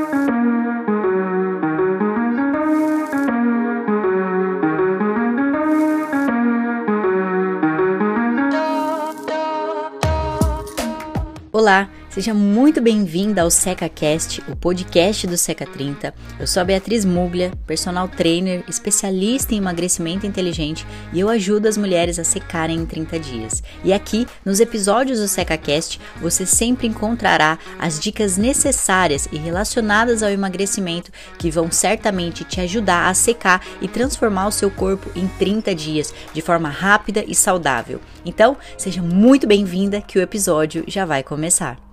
Olá, seja muito bem-vinda ao SecaCast, o podcast do Seca 30. Eu sou a Beatriz Muglia, personal trainer, especialista em emagrecimento inteligente e eu ajudo as mulheres a secarem em 30 dias. E aqui, nos episódios do SecaCast, você sempre encontrará as dicas necessárias e relacionadas ao emagrecimento que vão certamente te ajudar a secar e transformar o seu corpo em 30 dias, de forma rápida e saudável. Então, seja muito bem-vinda que o episódio já vai começar.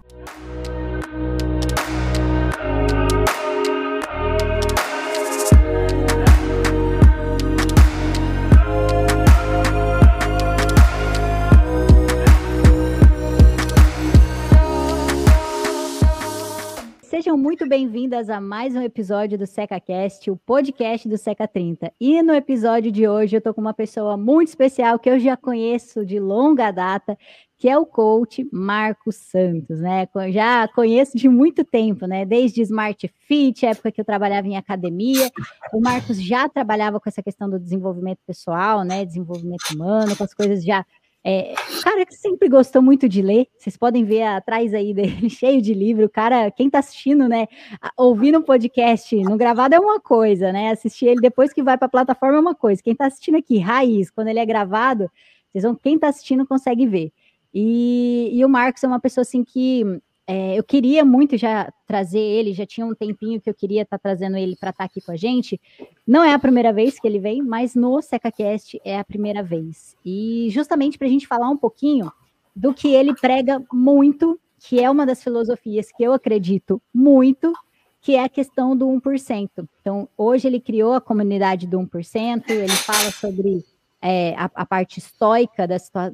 Sejam muito bem-vindas a mais um episódio do SecaCast, o podcast do Seca 30. E no episódio de hoje eu tô com uma pessoa muito especial que eu já conheço de longa data, que é o coach Marcos Santos, né? Eu já conheço de muito tempo, né? Desde Smart Fit, época que eu trabalhava em academia. O Marcos já trabalhava com essa questão do desenvolvimento pessoal, né? Desenvolvimento humano, com as coisas já... o cara que sempre gostou muito de ler, vocês podem ver atrás aí dele, cheio de livro, o cara, quem tá assistindo, né, ouvindo um podcast no gravado é uma coisa, né, assistir ele depois que vai pra plataforma é uma coisa, quem tá assistindo aqui, raiz, quando ele é gravado, quem tá assistindo consegue ver, e o Marcos é uma pessoa assim que eu queria muito já trazer ele, já tinha um tempinho que eu queria estar trazendo ele para estar aqui com a gente. Não é a primeira vez que ele vem, mas no SecaCast é a primeira vez. E justamente para a gente falar um pouquinho do que ele prega muito, que é uma das filosofias que eu acredito muito, que é a questão do 1%. Então, hoje ele criou a comunidade do 1%, ele fala sobre a parte estoica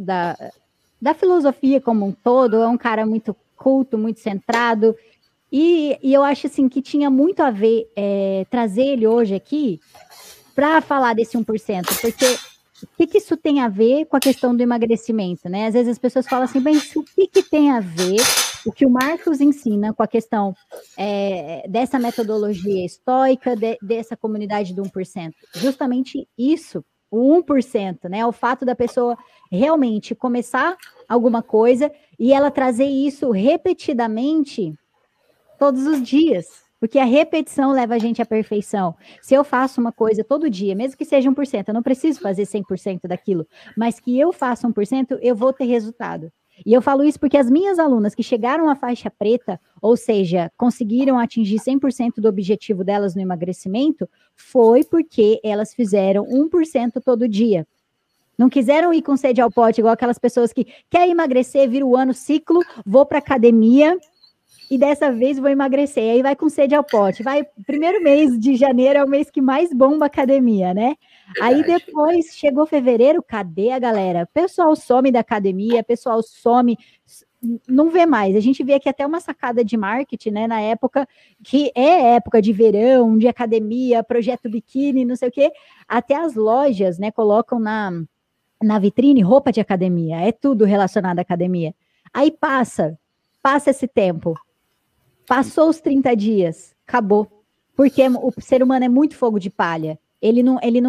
da filosofia como um todo, é um cara muito culto, muito centrado, e eu acho assim que tinha muito a ver trazer ele hoje aqui para falar desse 1%, porque o que isso tem a ver com a questão do emagrecimento, né? Às vezes as pessoas falam assim, mas o que tem a ver o que o Marcos ensina com a questão dessa metodologia estoica, dessa comunidade do 1%? Justamente isso, o 1%, né? O fato da pessoa realmente começar alguma coisa e ela trazer isso repetidamente todos os dias, porque a repetição leva a gente à perfeição. Se eu faço uma coisa todo dia, mesmo que seja 1%, eu não preciso fazer 100% daquilo, mas que eu faça 1%, eu vou ter resultado. E eu falo isso porque as minhas alunas que chegaram à faixa preta, ou seja, conseguiram atingir 100% do objetivo delas no emagrecimento, foi porque elas fizeram 1% todo dia. Não quiseram ir com sede ao pote, igual aquelas pessoas que querem emagrecer, vira o ano, ciclo, vou para academia e dessa vez vou emagrecer. Aí vai com sede ao pote. Primeiro mês de janeiro é o mês que mais bomba a academia, né? Verdade. Aí depois chegou fevereiro, cadê a galera? Pessoal some da academia, pessoal some, não vê mais. A gente vê aqui até uma sacada de marketing, né? Na época que é época de verão, de academia, projeto biquíni, não sei o quê. Até as lojas, né, colocam na vitrine roupa de academia, é tudo relacionado à academia. Aí passa esse tempo, passou os 30 dias, acabou, porque o ser humano é muito fogo de palha, ele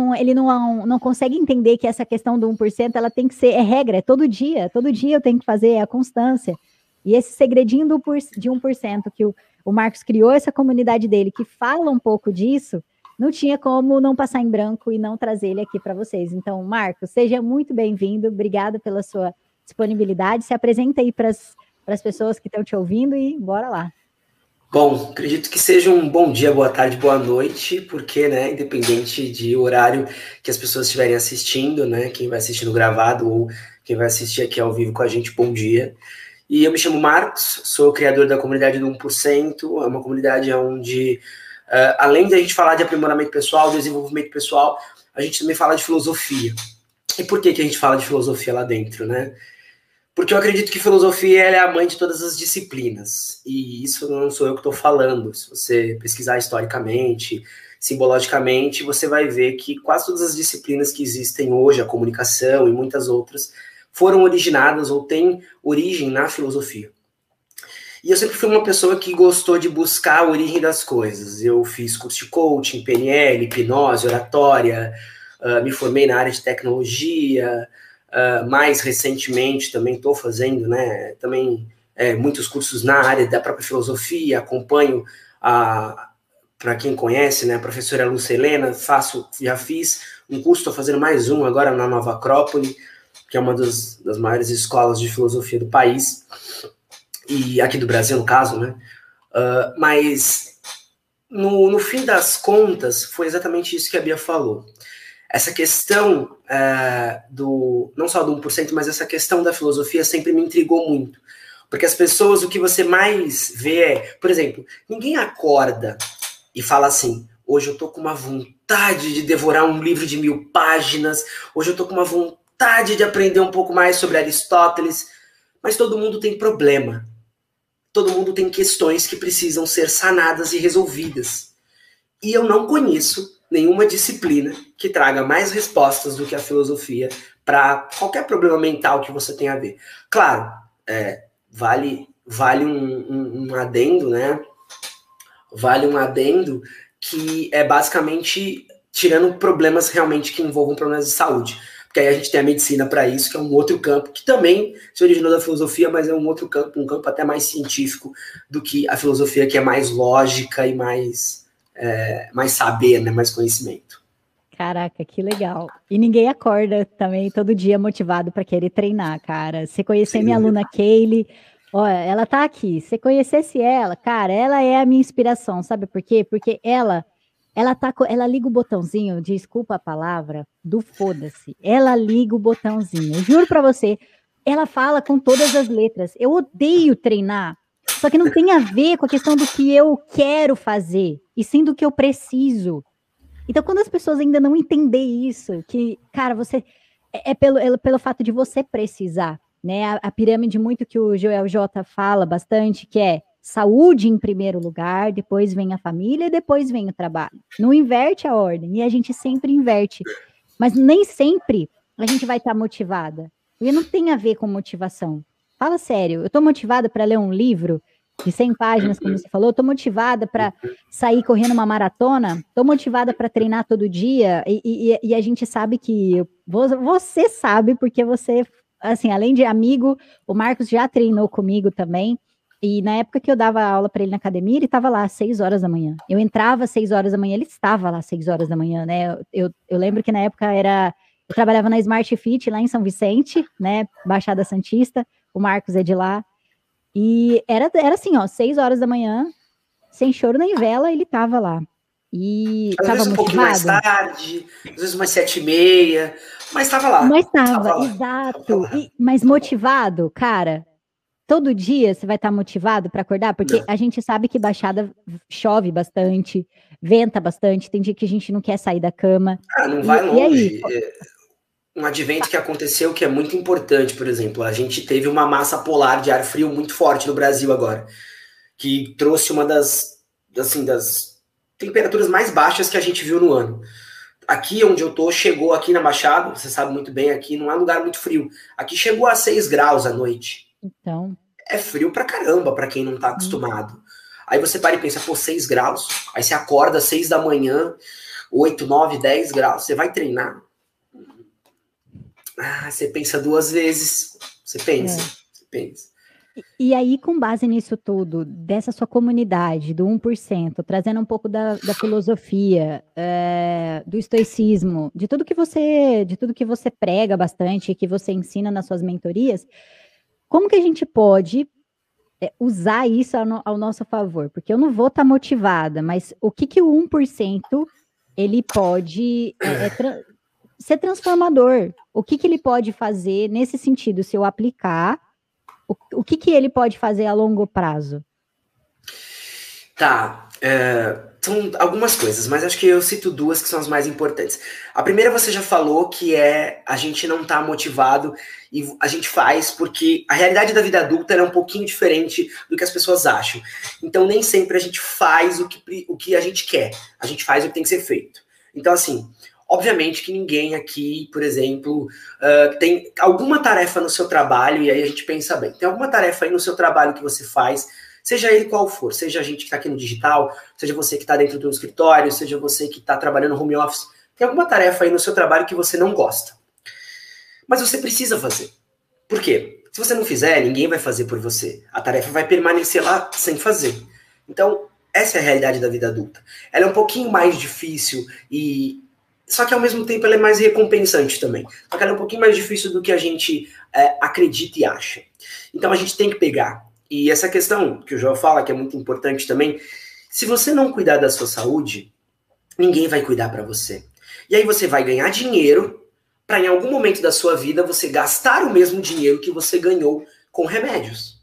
não consegue entender que essa questão do 1%, ela tem que ser, regra, é todo dia eu tenho que fazer, é a constância, e esse segredinho de 1% que o Marcos criou, essa comunidade dele, que fala um pouco disso, não tinha como não passar em branco e não trazer ele aqui para vocês. Então, Marcos, seja muito bem-vindo, obrigada pela sua disponibilidade, se apresenta aí para as pessoas que estão te ouvindo e bora lá. Bom, acredito que seja um bom dia, boa tarde, boa noite, porque, né, independente de horário que as pessoas estiverem assistindo, né, quem vai assistir no gravado ou quem vai assistir aqui ao vivo com a gente, bom dia. E eu me chamo Marcos, sou o criador da comunidade do 1%, é uma comunidade onde... além de a gente falar de aprimoramento pessoal, desenvolvimento pessoal, a gente também fala de filosofia. E por que a gente fala de filosofia lá dentro, né? Porque eu acredito que filosofia ela é a mãe de todas as disciplinas. E isso não sou eu que estou falando. Se você pesquisar historicamente, simbologicamente, você vai ver que quase todas as disciplinas que existem hoje, a comunicação e muitas outras, foram originadas ou têm origem na filosofia. E eu sempre fui uma pessoa que gostou de buscar a origem das coisas. Eu fiz curso de coaching, PNL, hipnose, oratória, me formei na área de tecnologia, mais recentemente também estou fazendo, né, também muitos cursos na área da própria filosofia, acompanho para quem conhece, né, a professora Lúcia Helena, já fiz um curso, estou fazendo mais um agora na Nova Acrópole, que é uma das maiores escolas de filosofia do país, e aqui do Brasil, no caso, né? Mas, no fim das contas, foi exatamente isso que a Bia falou. Essa questão não só do 1%, mas essa questão da filosofia sempre me intrigou muito. Porque as pessoas, o que você mais vê é, por exemplo, ninguém acorda e fala assim, hoje eu tô com uma vontade de devorar um livro de 1000 páginas, hoje eu tô com uma vontade de aprender um pouco mais sobre Aristóteles, mas todo mundo tem problema. Todo mundo tem questões que precisam ser sanadas e resolvidas. E eu não conheço nenhuma disciplina que traga mais respostas do que a filosofia para qualquer problema mental que você tenha a ver. Claro, vale um adendo, né? Vale um adendo que é basicamente tirando problemas realmente que envolvam problemas de saúde. Porque aí a gente tem a medicina para isso, que é um outro campo, que também se originou da filosofia, mas é um outro campo, um campo até mais científico do que a filosofia, que é mais lógica e mais saber, né, mais conhecimento. Caraca, que legal. E ninguém acorda também todo dia motivado para querer treinar, cara. Você conhecer minha aluna Kaylee, ó, ela tá aqui. Se conhecesse ela, cara, ela é a minha inspiração, sabe por quê? Porque ela liga o botãozinho, desculpa a palavra, do foda-se. Ela liga o botãozinho. Eu juro pra você, ela fala com todas as letras. Eu odeio treinar, só que não tem a ver com a questão do que eu quero fazer, e sim do que eu preciso. Então, quando as pessoas ainda não entendem isso, que, cara, você pelo fato de você precisar, né? A pirâmide muito que o Joel J fala bastante, que é saúde em primeiro lugar, depois vem a família e depois vem o trabalho. Não inverte a ordem, e a gente sempre inverte. Mas nem sempre a gente vai estar motivada. E não tem a ver com motivação. Fala sério, eu estou motivada para ler um livro de 100 páginas, como você falou, estou motivada para sair correndo uma maratona, estou motivada para treinar todo dia, e a gente sabe que, você sabe, porque você, assim, além de amigo, o Marcos já treinou comigo também, e na época que eu dava aula para ele na academia, ele estava lá às 6 horas da manhã. Eu entrava às 6 horas da manhã, ele estava lá às 6 horas da manhã, né? Eu lembro que na época eu trabalhava na Smart Fit lá em São Vicente, né? Baixada Santista, o Marcos é de lá. E era assim, ó, 6 horas da manhã, sem choro nem vela, ele estava lá. E às vezes um pouquinho mais tarde, às vezes umas 7h30, mas estava lá. Mas estava, exato. Mas motivado, cara. Todo dia você vai estar motivado para acordar? Porque a gente sabe que Baixada chove bastante, venta bastante, tem dia que a gente não quer sair da cama. Não vai longe. Um advento que aconteceu que é muito importante, por exemplo, a gente teve uma massa polar de ar frio muito forte no Brasil agora, que trouxe uma das temperaturas mais baixas que a gente viu no ano. Aqui onde eu tô, chegou aqui na Baixada, você sabe muito bem, aqui não é um lugar muito frio. Aqui chegou a 6 graus à noite. Então. É frio pra caramba pra quem não tá acostumado. Aí você para e pensa, 6 graus. Aí você acorda às 6 da manhã, 8, 9, 10 graus. Você vai treinar? Você pensa 2 vezes. Você pensa. E aí, com base nisso tudo, dessa sua comunidade, do 1%, trazendo um pouco da filosofia, do estoicismo, de tudo que você prega bastante, que você ensina nas suas mentorias, como que a gente pode usar isso ao nosso favor? Porque eu não vou estar motivada, mas o que o 1% ele pode ser transformador? O que ele pode fazer nesse sentido, se eu aplicar? O que ele pode fazer a longo prazo? Tá, são algumas coisas, mas acho que eu cito 2 que são as mais importantes. A primeira você já falou, que a gente não tá motivado e a gente faz porque a realidade da vida adulta é um pouquinho diferente do que as pessoas acham. Então nem sempre a gente faz o que a gente quer, a gente faz o que tem que ser feito. Então assim, obviamente que ninguém aqui, por exemplo, tem alguma tarefa no seu trabalho, e aí a gente pensa bem, tem alguma tarefa aí no seu trabalho que você faz Seja ele qual for, seja a gente que está aqui no digital, seja você que está dentro do escritório, seja você que está trabalhando no home office, tem alguma tarefa aí no seu trabalho que você não gosta. Mas você precisa fazer. Por quê? Se você não fizer, ninguém vai fazer por você. A tarefa vai permanecer lá sem fazer. Então, essa é a realidade da vida adulta. Ela é um pouquinho mais difícil só que ao mesmo tempo ela é mais recompensante também. Só que ela é um pouquinho mais difícil do que a gente acredita e acha. Então a gente tem que pegar. E essa questão que o João fala, que é muito importante também, se você não cuidar da sua saúde, ninguém vai cuidar para você. E aí você vai ganhar dinheiro para em algum momento da sua vida você gastar o mesmo dinheiro que você ganhou com remédios.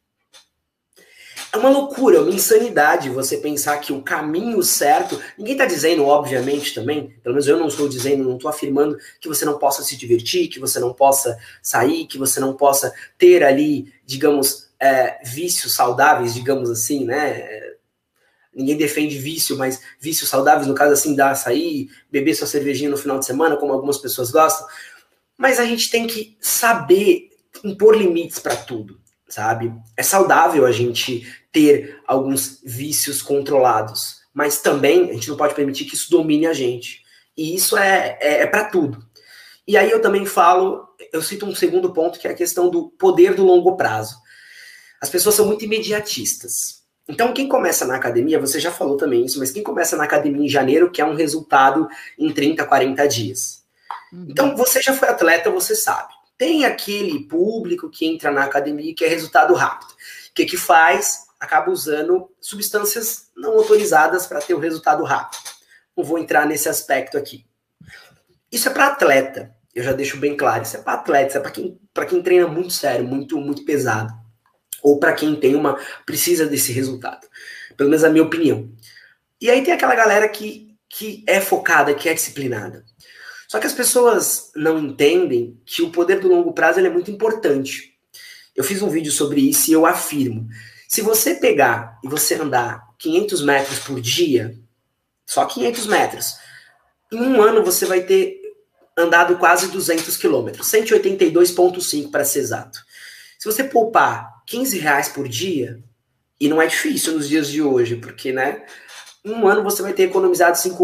É uma loucura, é uma insanidade você pensar que o caminho certo... Ninguém está dizendo, obviamente, também, pelo menos eu não estou dizendo, não estou afirmando que você não possa se divertir, que você não possa sair, que você não possa ter ali, digamos, vícios saudáveis, digamos assim, né? Ninguém defende vício, mas vícios saudáveis, no caso assim, dar sair, beber sua cervejinha no final de semana, como algumas pessoas gostam. Mas a gente tem que saber impor limites para tudo, sabe? É saudável a gente ter alguns vícios controlados, mas também a gente não pode permitir que isso domine a gente. E isso é para tudo. E aí eu também falo, eu cito um segundo ponto, que é a questão do poder do longo prazo. As pessoas são muito imediatistas. Então, quem começa na academia, você já falou também isso, mas quem começa na academia em janeiro quer um resultado em 30, 40 dias. Então, você já foi atleta, você sabe. Tem aquele público que entra na academia e quer resultado rápido. O que faz? Acaba usando substâncias não autorizadas para ter o resultado rápido. Não vou entrar nesse aspecto aqui. Isso é para atleta. Eu já deixo bem claro. Isso é para atleta, isso é para quem treina muito sério, muito, muito pesado. Ou para quem precisa desse resultado. Pelo menos a minha opinião. E aí tem aquela galera que é focada, que é disciplinada. Só que as pessoas não entendem que o poder do longo prazo ele é muito importante. Eu fiz um vídeo sobre isso e eu afirmo. Se você pegar e você andar 500 metros por dia, só 500 metros, em um ano você vai ter andado quase 200 quilômetros, 182,5 para ser exato. Se você poupar R$ 15 por dia, e não é difícil nos dias de hoje, porque, né, em um ano você vai ter economizado R$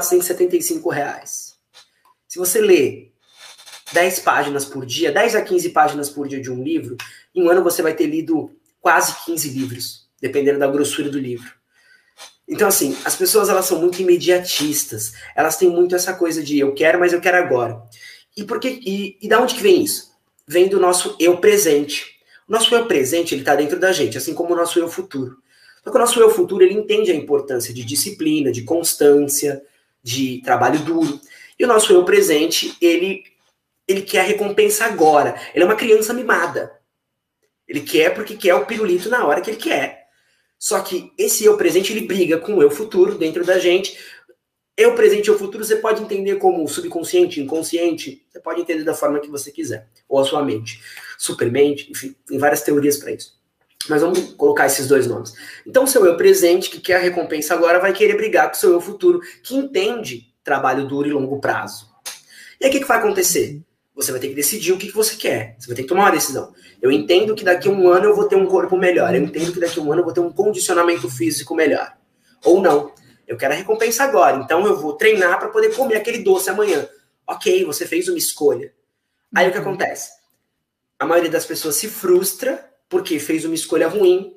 5.475. Se você ler 10 páginas por dia, 10 a 15 páginas por dia de um livro, em um ano você vai ter lido quase 15 livros, dependendo da grossura do livro. Então, assim, as pessoas elas são muito imediatistas. Elas têm muito essa coisa de eu quero, mas eu quero agora. E da onde que vem isso? Vem do nosso eu presente. O nosso eu presente, ele está dentro da gente, assim como o nosso eu futuro. Só que o nosso eu futuro, ele entende a importância de disciplina, de constância, de trabalho duro. E o nosso eu presente, ele quer a recompensa agora. Ele é uma criança mimada. Ele quer porque quer o pirulito na hora que ele quer. Só que esse eu presente, ele briga com o eu futuro dentro da gente. Eu presente e eu futuro, você pode entender como subconsciente, inconsciente. Você pode entender da forma que você quiser. Ou a sua mente. Supermente, enfim, tem várias teorias para isso. Mas vamos colocar esses dois nomes. Então, o seu eu presente, que quer a recompensa agora, vai querer brigar com o seu eu futuro, que entende trabalho duro e longo prazo. E aí, o que vai acontecer? Você vai ter que decidir o que você quer. Você vai ter que tomar uma decisão. Eu entendo que daqui a um ano eu vou ter um corpo melhor. Eu entendo que daqui a um ano eu vou ter um condicionamento físico melhor. Ou não. Eu quero a recompensa agora. Então eu vou treinar para poder comer aquele doce amanhã. Ok, você fez uma escolha. Aí o que acontece? A maioria das pessoas se frustra porque fez uma escolha ruim.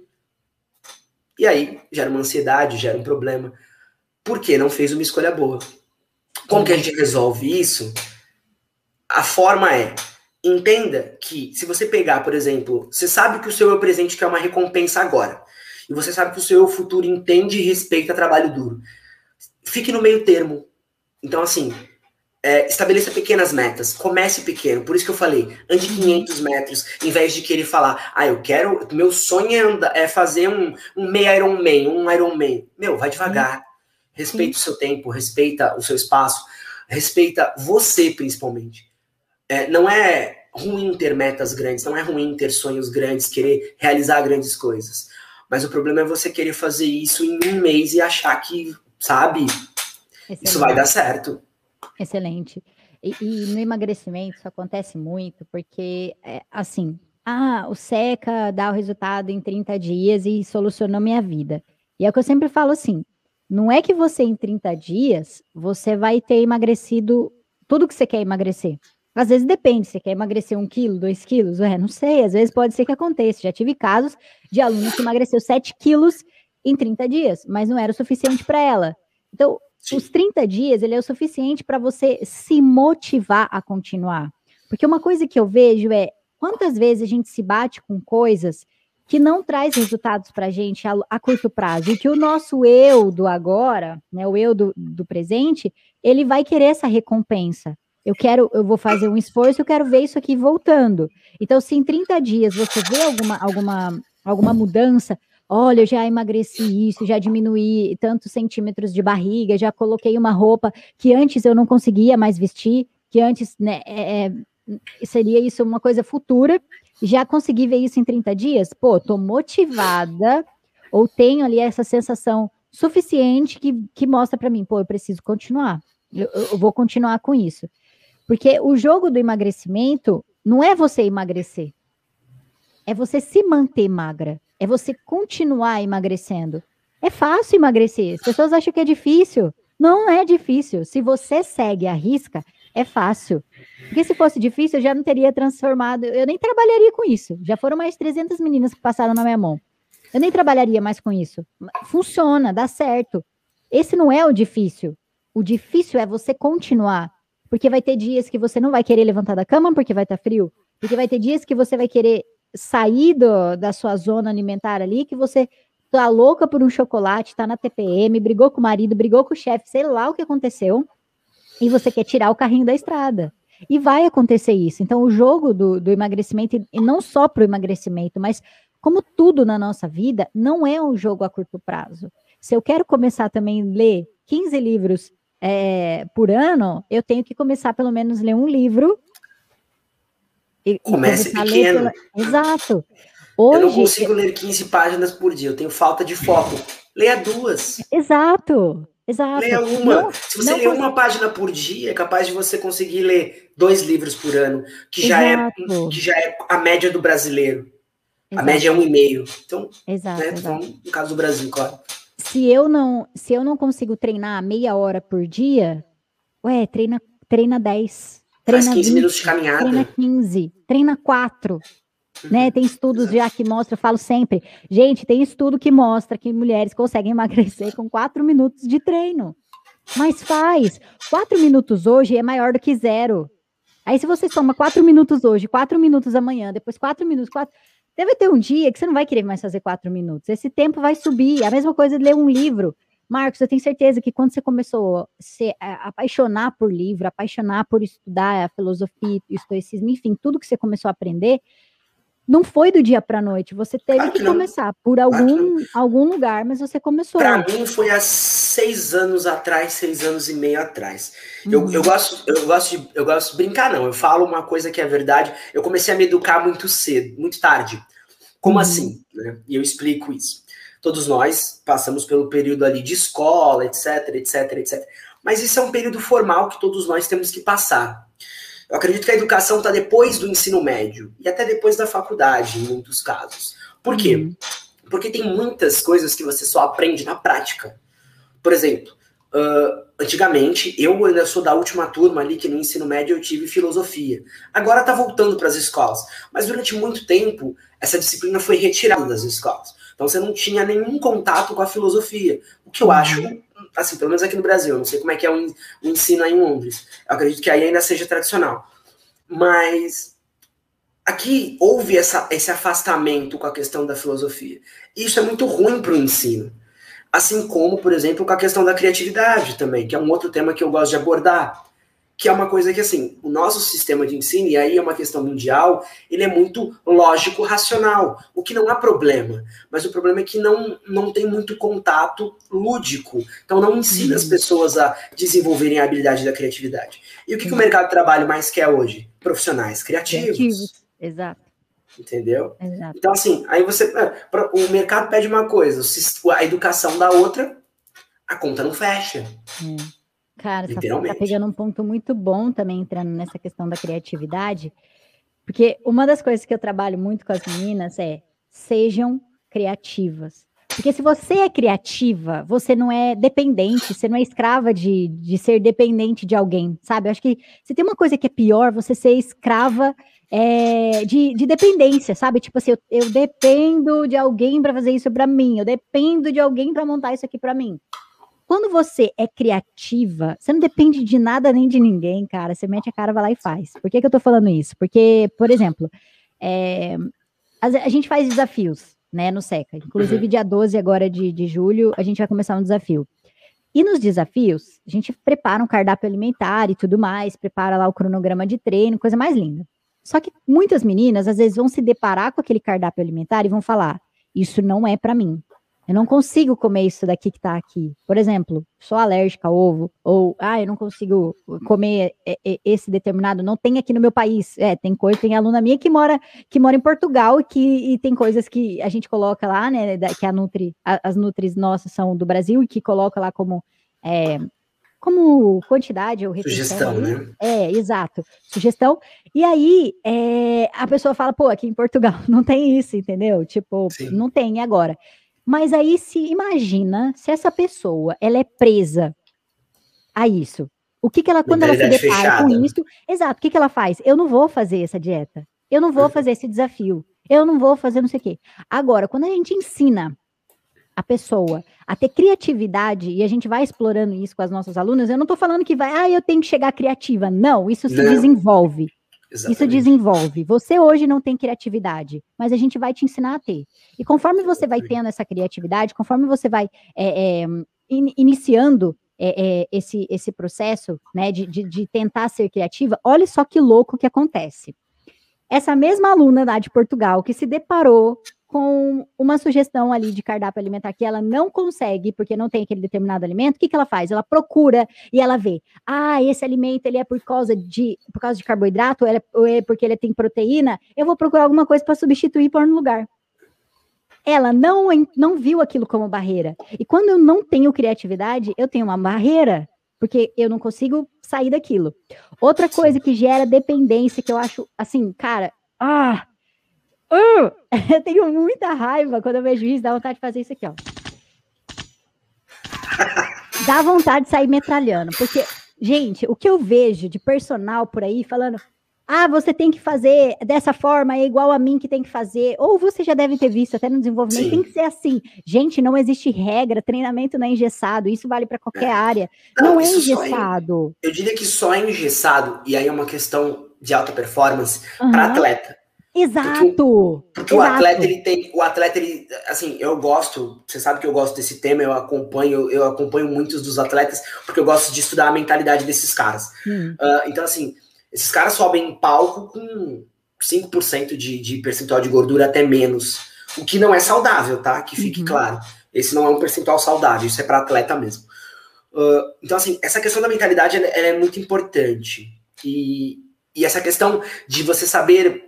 E aí gera uma ansiedade, gera um problema. Porque não fez uma escolha boa. Como que a gente resolve isso? A forma é, entenda que se você pegar, por exemplo, você sabe que o seu eu presente quer uma recompensa agora. E você sabe que o seu eu futuro entende e respeita trabalho duro. Fique no meio termo. Então, assim, estabeleça pequenas metas. Comece pequeno. Por isso que eu falei, ande 500 metros, em vez de querer falar, eu quero, meu sonho é fazer um meio Ironman, um Ironman. Meu, vai devagar. Respeita o seu tempo, respeita o seu espaço, respeita você, principalmente. Não é ruim ter metas grandes, não é ruim ter sonhos grandes, querer realizar grandes coisas. Mas o problema é você querer fazer isso em um mês e achar que, sabe, isso vai dar certo. Excelente. E no emagrecimento isso acontece muito, porque, assim, o Seca dá o resultado em 30 dias e solucionou minha vida. E é o que eu sempre falo assim, não é que você em 30 dias, você vai ter emagrecido tudo que você quer emagrecer. Às vezes depende, você quer emagrecer 1 quilo, 2 quilos, não sei, às vezes pode ser que aconteça. Já tive casos de aluno que emagreceu 7 quilos em 30 dias, mas não era o suficiente para ela. Então, os 30 dias, ele é o suficiente para você se motivar a continuar. Porque uma coisa que eu vejo é, quantas vezes a gente se bate com coisas que não traz resultados para a gente a curto prazo, e que o nosso eu do agora, né, o eu do presente, ele vai querer essa recompensa. Eu vou fazer um esforço, eu quero ver isso aqui voltando. Então, se em 30 dias você vê alguma mudança, olha, eu já emagreci isso, já diminuí tantos centímetros de barriga, já coloquei uma roupa que antes eu não conseguia mais vestir, que antes, né, seria isso uma coisa futura, já consegui ver isso em 30 dias? Pô, tô motivada, ou tenho ali essa sensação suficiente que mostra para mim, pô, eu preciso continuar, eu vou continuar com isso. Porque o jogo do emagrecimento não é você emagrecer, é você se manter magra, é você continuar emagrecendo. É fácil emagrecer, as pessoas acham que é difícil. Não é difícil. Se você segue a risca, é fácil. Porque se fosse difícil, eu já não teria transformado, eu nem trabalharia com isso. Já foram mais 300 meninas que passaram na minha mão. Eu nem trabalharia mais com isso. Funciona, dá certo. Esse não é o difícil. O difícil é você continuar. Porque vai ter dias que você não vai querer levantar da cama porque vai estar frio. Porque vai ter dias que você vai querer sair da sua zona alimentar ali, que você tá louca por um chocolate, tá na TPM, brigou com o marido, brigou com o chefe, sei lá o que aconteceu, e você quer tirar o carrinho da estrada. E vai acontecer isso. Então, o jogo do emagrecimento, e não só para o emagrecimento, mas como tudo na nossa vida, não é um jogo a curto prazo. Se eu quero começar também a ler 15 livros por ano, eu tenho que começar pelo menos a ler um livro. Comece pequeno. Exato. Hoje, eu não consigo ler 15 páginas por dia, eu tenho falta de foco. Leia 2. Exato. Leia uma. Se você ler uma página por dia, é capaz de você conseguir ler 2 livros por ano, que já é a média do brasileiro. Exato. A média é 1,5. Então, no caso do Brasil, claro. Se eu não consigo treinar meia hora por dia, treina 10. Faz 15 minutos de caminhada. Treina 15, treina 4. Né? Tem estudos já que mostram, eu falo sempre, gente, tem estudo que mostra que mulheres conseguem emagrecer com 4 minutos de treino. Mas faz. 4 minutos hoje é maior do que 0. Aí se você toma 4 minutos hoje, 4 minutos amanhã, depois 4 minutos, 4... Deve ter um dia que você não vai querer mais fazer 4 minutos. Esse tempo vai subir. A mesma coisa de ler um livro. Marcos, eu tenho certeza que quando você começou a se apaixonar por livro, apaixonar por estudar a filosofia, o estoicismo, enfim, tudo que você começou a aprender, não foi do dia para a noite, você teve que começar por algum lugar, mas você começou. Para mim foi há 6 anos atrás, 6 anos e meio atrás. Eu gosto de brincar, não. Eu falo uma coisa que é verdade. Eu comecei a me educar muito cedo, muito tarde. Como assim? Né? E eu explico isso. Todos nós passamos pelo período ali de escola, etc, etc, etc. Mas isso é um período formal que todos nós temos que passar. Eu acredito que a educação está depois do ensino médio e até depois da faculdade, em muitos casos. Por quê? Porque tem muitas coisas que você só aprende na prática. Por exemplo, antigamente, eu ainda sou da última turma ali que no ensino médio eu tive filosofia. Agora está voltando para as escolas. Mas durante muito tempo, essa disciplina foi retirada das escolas. Então você não tinha nenhum contato com a filosofia. O que eu acho, assim, pelo menos aqui no Brasil, eu não sei como é que é o ensino aí em Londres. Eu acredito que aí ainda seja tradicional. Mas aqui houve esse afastamento com a questão da filosofia. E isso é muito ruim para o ensino. Assim como, por exemplo, com a questão da criatividade também, que é um outro tema que eu gosto de abordar. Que é uma coisa que, assim, o nosso sistema de ensino, e aí é uma questão mundial, ele é muito lógico, racional, o que não há problema. Mas o problema é que não tem muito contato lúdico. Então não ensina as pessoas a desenvolverem a habilidade da criatividade. E o que o mercado de trabalho mais quer hoje? Profissionais criativos. Exato. Entendeu? Exato. Então, assim, aí o mercado pede uma coisa, a educação dá outra, a conta não fecha. Cara, você tá pegando um ponto muito bom também, entrando nessa questão da criatividade, Porque uma das coisas que eu trabalho muito com as meninas é sejam criativas. Porque se você é criativa, você não é dependente, você não é escrava de ser dependente de alguém, sabe? Eu acho que se tem uma coisa que é pior, você ser escrava de dependência, sabe? Tipo assim, eu dependo de alguém para fazer isso para mim, eu dependo de alguém para montar isso aqui para mim. Quando você é criativa, você não depende de nada nem de ninguém, cara. Você mete a cara, vai lá e faz. Por que eu tô falando isso? Porque, por exemplo, a gente faz desafios, né, no SECA. Inclusive, dia 12 agora de julho, a gente vai começar um desafio. E nos desafios, a gente prepara um cardápio alimentar e tudo mais, prepara lá o cronograma de treino, coisa mais linda. Só que muitas meninas, às vezes, vão se deparar com aquele cardápio alimentar e vão falar, isso não é para mim. Eu não consigo comer isso daqui que tá aqui. Por exemplo, sou alérgica a ovo, ou, eu não consigo comer esse determinado, não tem aqui no meu país. Tem coisa, tem aluna minha que mora em Portugal e tem coisas que a gente coloca lá, né, que as Nutris nossas são do Brasil e que coloca lá como quantidade ou refeição. Sugestão, né? Exato, sugestão. E aí, a pessoa fala, pô, aqui em Portugal não tem isso, entendeu? Tipo, sim, não tem agora. Mas aí imagina se essa pessoa, ela é presa a isso. O que ela, quando ela se depara fechada com isso, exato, o que ela faz? Eu não vou fazer essa dieta, eu não vou fazer esse desafio, eu não vou fazer não sei o quê. Agora, quando a gente ensina a pessoa a ter criatividade, e a gente vai explorando isso com as nossas alunas, eu não tô falando que eu tenho que chegar criativa, não, isso se desenvolve. Exatamente. Isso desenvolve. Você hoje não tem criatividade, mas a gente vai te ensinar a ter. E conforme você vai tendo essa criatividade, conforme você vai iniciando esse processo, né, de tentar ser criativa, olha só que louco que acontece. Essa mesma aluna lá de Portugal que se deparou com uma sugestão ali de cardápio alimentar que ela não consegue, porque não tem aquele determinado alimento, o que ela faz? Ela procura e ela vê, esse alimento ele é por causa de carboidrato, ou é porque ele tem proteína, eu vou procurar alguma coisa para substituir e pôr no lugar. Ela não viu aquilo como barreira. E quando eu não tenho criatividade, eu tenho uma barreira, porque eu não consigo sair daquilo. Outra coisa que gera dependência, que eu acho, assim, cara, eu tenho muita raiva quando eu vejo isso, dá vontade de fazer isso aqui, ó. Dá vontade de sair metralhando, porque, gente, o que eu vejo de personal por aí falando, você tem que fazer dessa forma, é igual a mim que tem que fazer, ou você já deve ter visto até no desenvolvimento, tem que ser assim. Gente, não existe regra, treinamento não é engessado, isso vale para qualquer área. Não é engessado. Eu diria que só é engessado, e aí é uma questão de alta performance para atleta. Exato. Porque o atleta, ele assim, eu gosto, você sabe que eu gosto desse tema, eu acompanho muitos dos atletas, porque eu gosto de estudar a mentalidade desses caras. Então, assim, esses caras sobem em palco com 5% de percentual de gordura, até menos, o que não é saudável, tá? Que fique claro. Esse não é um percentual saudável, isso é para atleta mesmo. Então, assim, essa questão da mentalidade, ela é muito importante. E essa questão de você saber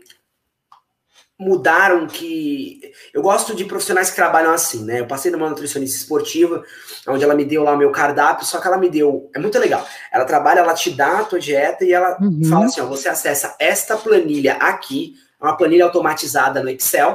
mudaram que... Eu gosto de profissionais que trabalham assim, né? Eu passei numa nutricionista esportiva, onde ela me deu lá o meu cardápio, só que ela me deu... É muito legal. Ela trabalha, ela te dá a tua dieta e ela fala assim, você acessa esta planilha aqui, é uma planilha automatizada no Excel,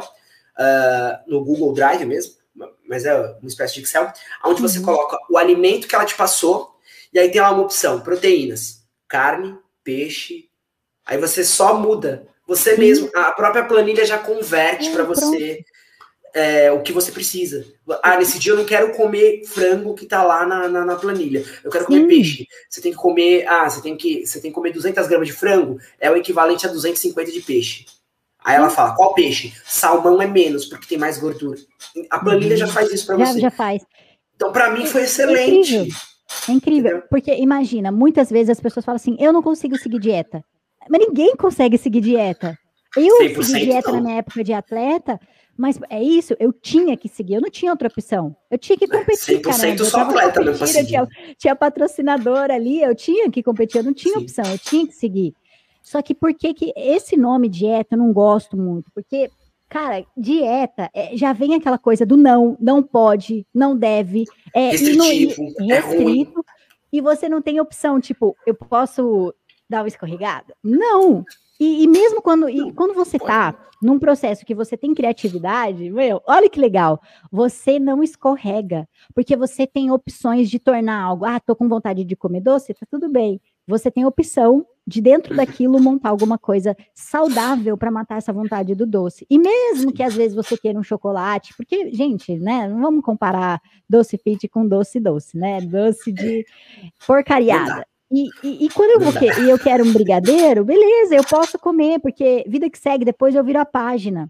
no Google Drive mesmo, mas é uma espécie de Excel, onde você coloca o alimento que ela te passou, e aí tem lá uma opção, proteínas, carne, peixe, aí você só muda. Você mesmo, a própria planilha já converte para você o que você precisa. Nesse dia eu não quero comer frango que tá lá na planilha. Eu quero comer peixe. Você tem que comer, você tem que comer 200 gramas de frango, é o equivalente a 250 de peixe. Aí ela fala, qual peixe? Salmão é menos, porque tem mais gordura. A planilha já faz isso para você. Já faz. Então, para mim, foi excelente. É incrível, entendeu? Porque imagina, muitas vezes as pessoas falam assim, eu não consigo seguir dieta. Mas ninguém consegue seguir dieta. Eu segui dieta na minha época de atleta, mas é isso, eu tinha que seguir, eu não tinha outra opção. Eu tinha que competir, 100% caramba. Só atleta mesmo pra seguir. Tinha patrocinador ali, eu tinha que competir, eu não tinha opção, eu tinha que seguir. Só que por que esse nome dieta eu não gosto muito? Porque, cara, dieta, já vem aquela coisa do não pode, não deve. Restritivo, restrito, e você não tem opção, tipo, eu posso... dar uma escorregada? Não! E mesmo quando você tá num processo que você tem criatividade, olha que legal, você não escorrega, porque você tem opções de tornar algo, tô com vontade de comer doce, tá tudo bem. Você tem opção de dentro daquilo montar alguma coisa saudável para matar essa vontade do doce. E mesmo que às vezes você queira um chocolate, porque, gente, né, não vamos comparar doce fit com doce, né? Doce de porcariada. E quando eu quero um brigadeiro, beleza, eu posso comer, porque vida que segue, depois eu viro a página.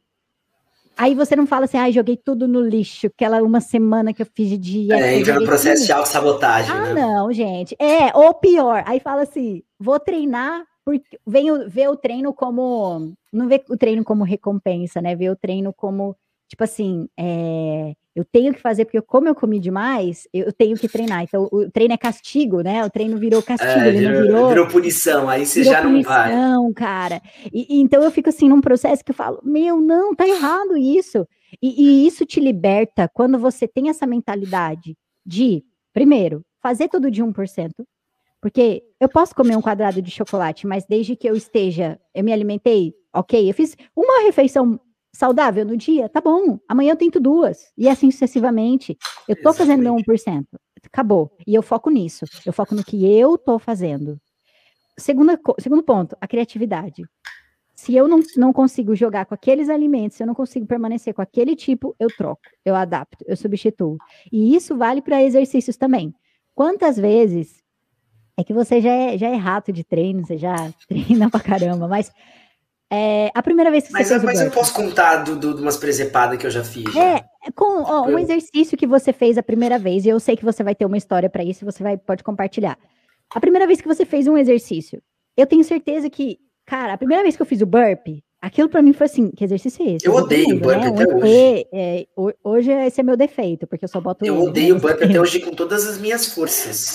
Aí você não fala assim, joguei tudo no lixo, aquela uma semana que eu fiz de dieta. Entra no processo de autossabotagem, né? Não, gente. Ou pior, aí fala assim, vou treinar, porque venho ver o treino como, não vê o treino como recompensa, né? Vê o treino como, tipo assim, eu tenho que fazer, porque como eu comi demais, eu tenho que treinar. Então, o treino é castigo, né? O treino virou castigo, ele não virou punição, aí você já não vai. Não, cara. Então, eu fico assim, num processo que eu falo, não, tá errado isso. E isso te liberta quando você tem essa mentalidade de, primeiro, fazer tudo de 1%, porque eu posso comer um quadrado de chocolate, mas desde que eu me alimentei, ok, eu fiz uma refeição saudável no dia, tá bom, amanhã eu tento 2, e assim sucessivamente. Eu tô fazendo meu 1%, acabou, e eu foco nisso, eu foco no que eu tô fazendo. Segundo ponto, a criatividade. Se eu não consigo jogar com aqueles alimentos, se eu não consigo permanecer com aquele tipo, eu troco, eu adapto, eu substituo. E isso vale para exercícios também. Quantas vezes é que você já é rato de treino, você já treina pra caramba, mas a primeira vez que você fez Mas eu posso contar de umas presepadas que eu já fiz. Um exercício que você fez a primeira vez, e eu sei que você vai ter uma história para isso, você pode compartilhar. A primeira vez que você fez um exercício, eu tenho certeza que, cara, a primeira vez que eu fiz o burpee, aquilo para mim foi assim, que exercício é esse? Eu odeio o burpee até hoje. Hoje esse é meu defeito, porque eu só boto Eu odeio o burpee até hoje com todas as minhas forças.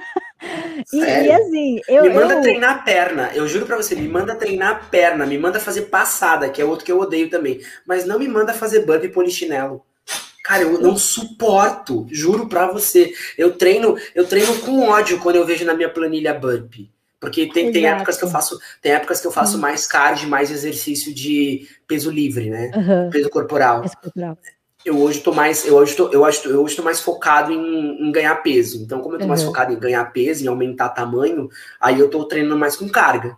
E assim, me manda treinar a perna, eu juro pra você, me manda treinar a perna, me manda fazer passada, que é outro que eu odeio também, mas não me manda fazer burpee e polichinelo. Cara, eu não suporto, juro pra você. Eu treino com ódio quando eu vejo na minha planilha burpee. Porque tem épocas que eu faço mais cardio, mais exercício de peso livre, né? Peso corporal. Eu hoje tô mais focado em ganhar peso. Então, como eu tô mais focado em ganhar peso, em aumentar tamanho, aí eu tô treinando mais com carga.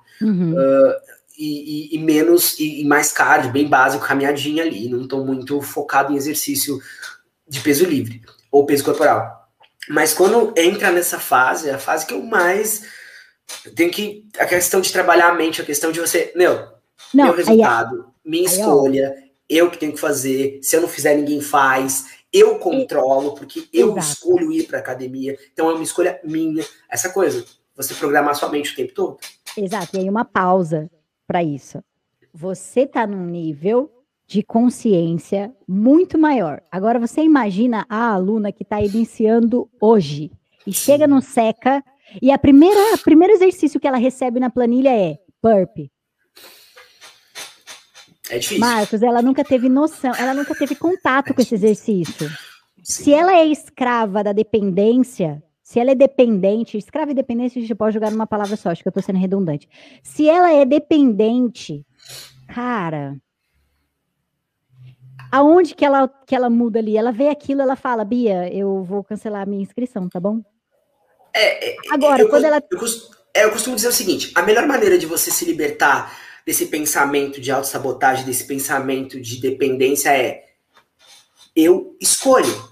E mais cardio, bem básico, caminhadinha ali. Não tô muito focado em exercício de peso livre ou peso corporal. Mas quando entra nessa fase, é a fase que eu mais tenho que... A questão de trabalhar a mente, a questão de você... meu resultado, minha escolha... eu que tenho que fazer, se eu não fizer, ninguém faz, eu controlo, porque eu escolho ir para academia, então é uma escolha minha, essa coisa, você programar sua mente o tempo todo. Exato, e aí uma pausa para isso. Você tá num nível de consciência muito maior. Agora você imagina a aluna que está iniciando hoje, e chega no Seca, e o primeiro exercício que ela recebe na planilha é burpee. É difícil. Marcos, ela nunca teve noção, ela nunca teve contato com esse exercício. Sim. Se ela é escrava da dependência, se ela é dependente, escrava e dependência a gente pode jogar numa palavra só, acho que eu tô sendo redundante. Se ela é dependente, cara, aonde que ela muda ali? Ela vê aquilo, ela fala, Bia, eu vou cancelar a minha inscrição, tá bom? Agora, quando ela... Eu costumo dizer o seguinte, a melhor maneira de você se libertar desse pensamento de autossabotagem, desse pensamento de dependência é eu escolho.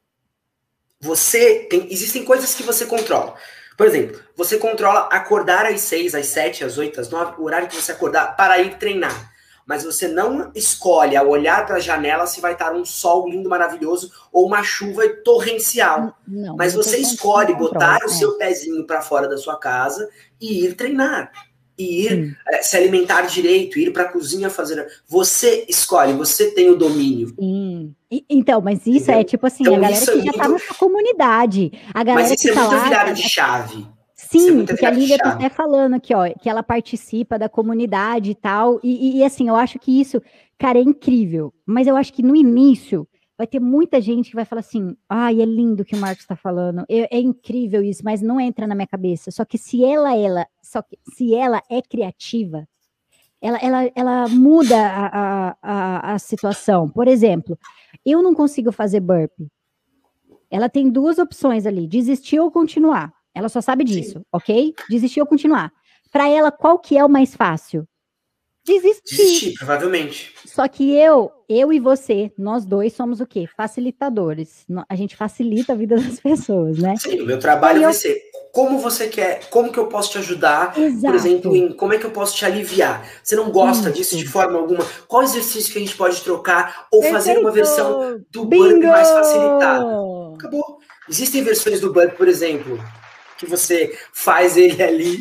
Existem coisas que você controla. Por exemplo, você controla acordar às 6, às 7, às 8, às 9, o horário que você acordar para ir treinar. Mas você não escolhe, ao olhar para a janela, se vai estar um sol lindo, maravilhoso ou uma chuva torrencial. Não, mas você escolhe botar o seu pezinho para fora da sua casa e ir treinar. E ir se alimentar direito, ir para a cozinha fazer... Você escolhe, você tem o domínio. Sim. Então, mas isso entendeu? É tipo assim, então, a galera que já tá na sua comunidade. A galera mas isso que é tá muito lá, virado de chave. Sim, porque a Lívia tá até falando aqui, ó, que ela participa da comunidade e tal, e assim, eu acho que isso, cara, é incrível, mas eu acho que no início, vai ter muita gente que vai falar assim, ai, é lindo o que o Marcos está falando, é incrível isso, mas não entra na minha cabeça. Só que se ela é criativa, ela muda a situação. Por exemplo, eu não consigo fazer burpee. Ela tem duas opções ali, desistir ou continuar. Ela só sabe disso, Sim. ok? Desistir ou continuar. Para ela, qual que é o mais fácil? Desistir. Provavelmente. Só que eu e você, nós dois somos o quê? Facilitadores. A gente facilita a vida das pessoas, né? Sim, o meu E aí trabalho vai ser como você quer, como que eu posso te ajudar, por exemplo, Exato. em como é que eu posso te aliviar. Você não gosta disso de Isso. forma alguma? Qual exercício que a gente pode trocar ou fazer uma versão Perfeito! do burpee mais facilitada? Bingo! Acabou. Existem versões do burpee, por exemplo, que você faz ele ali,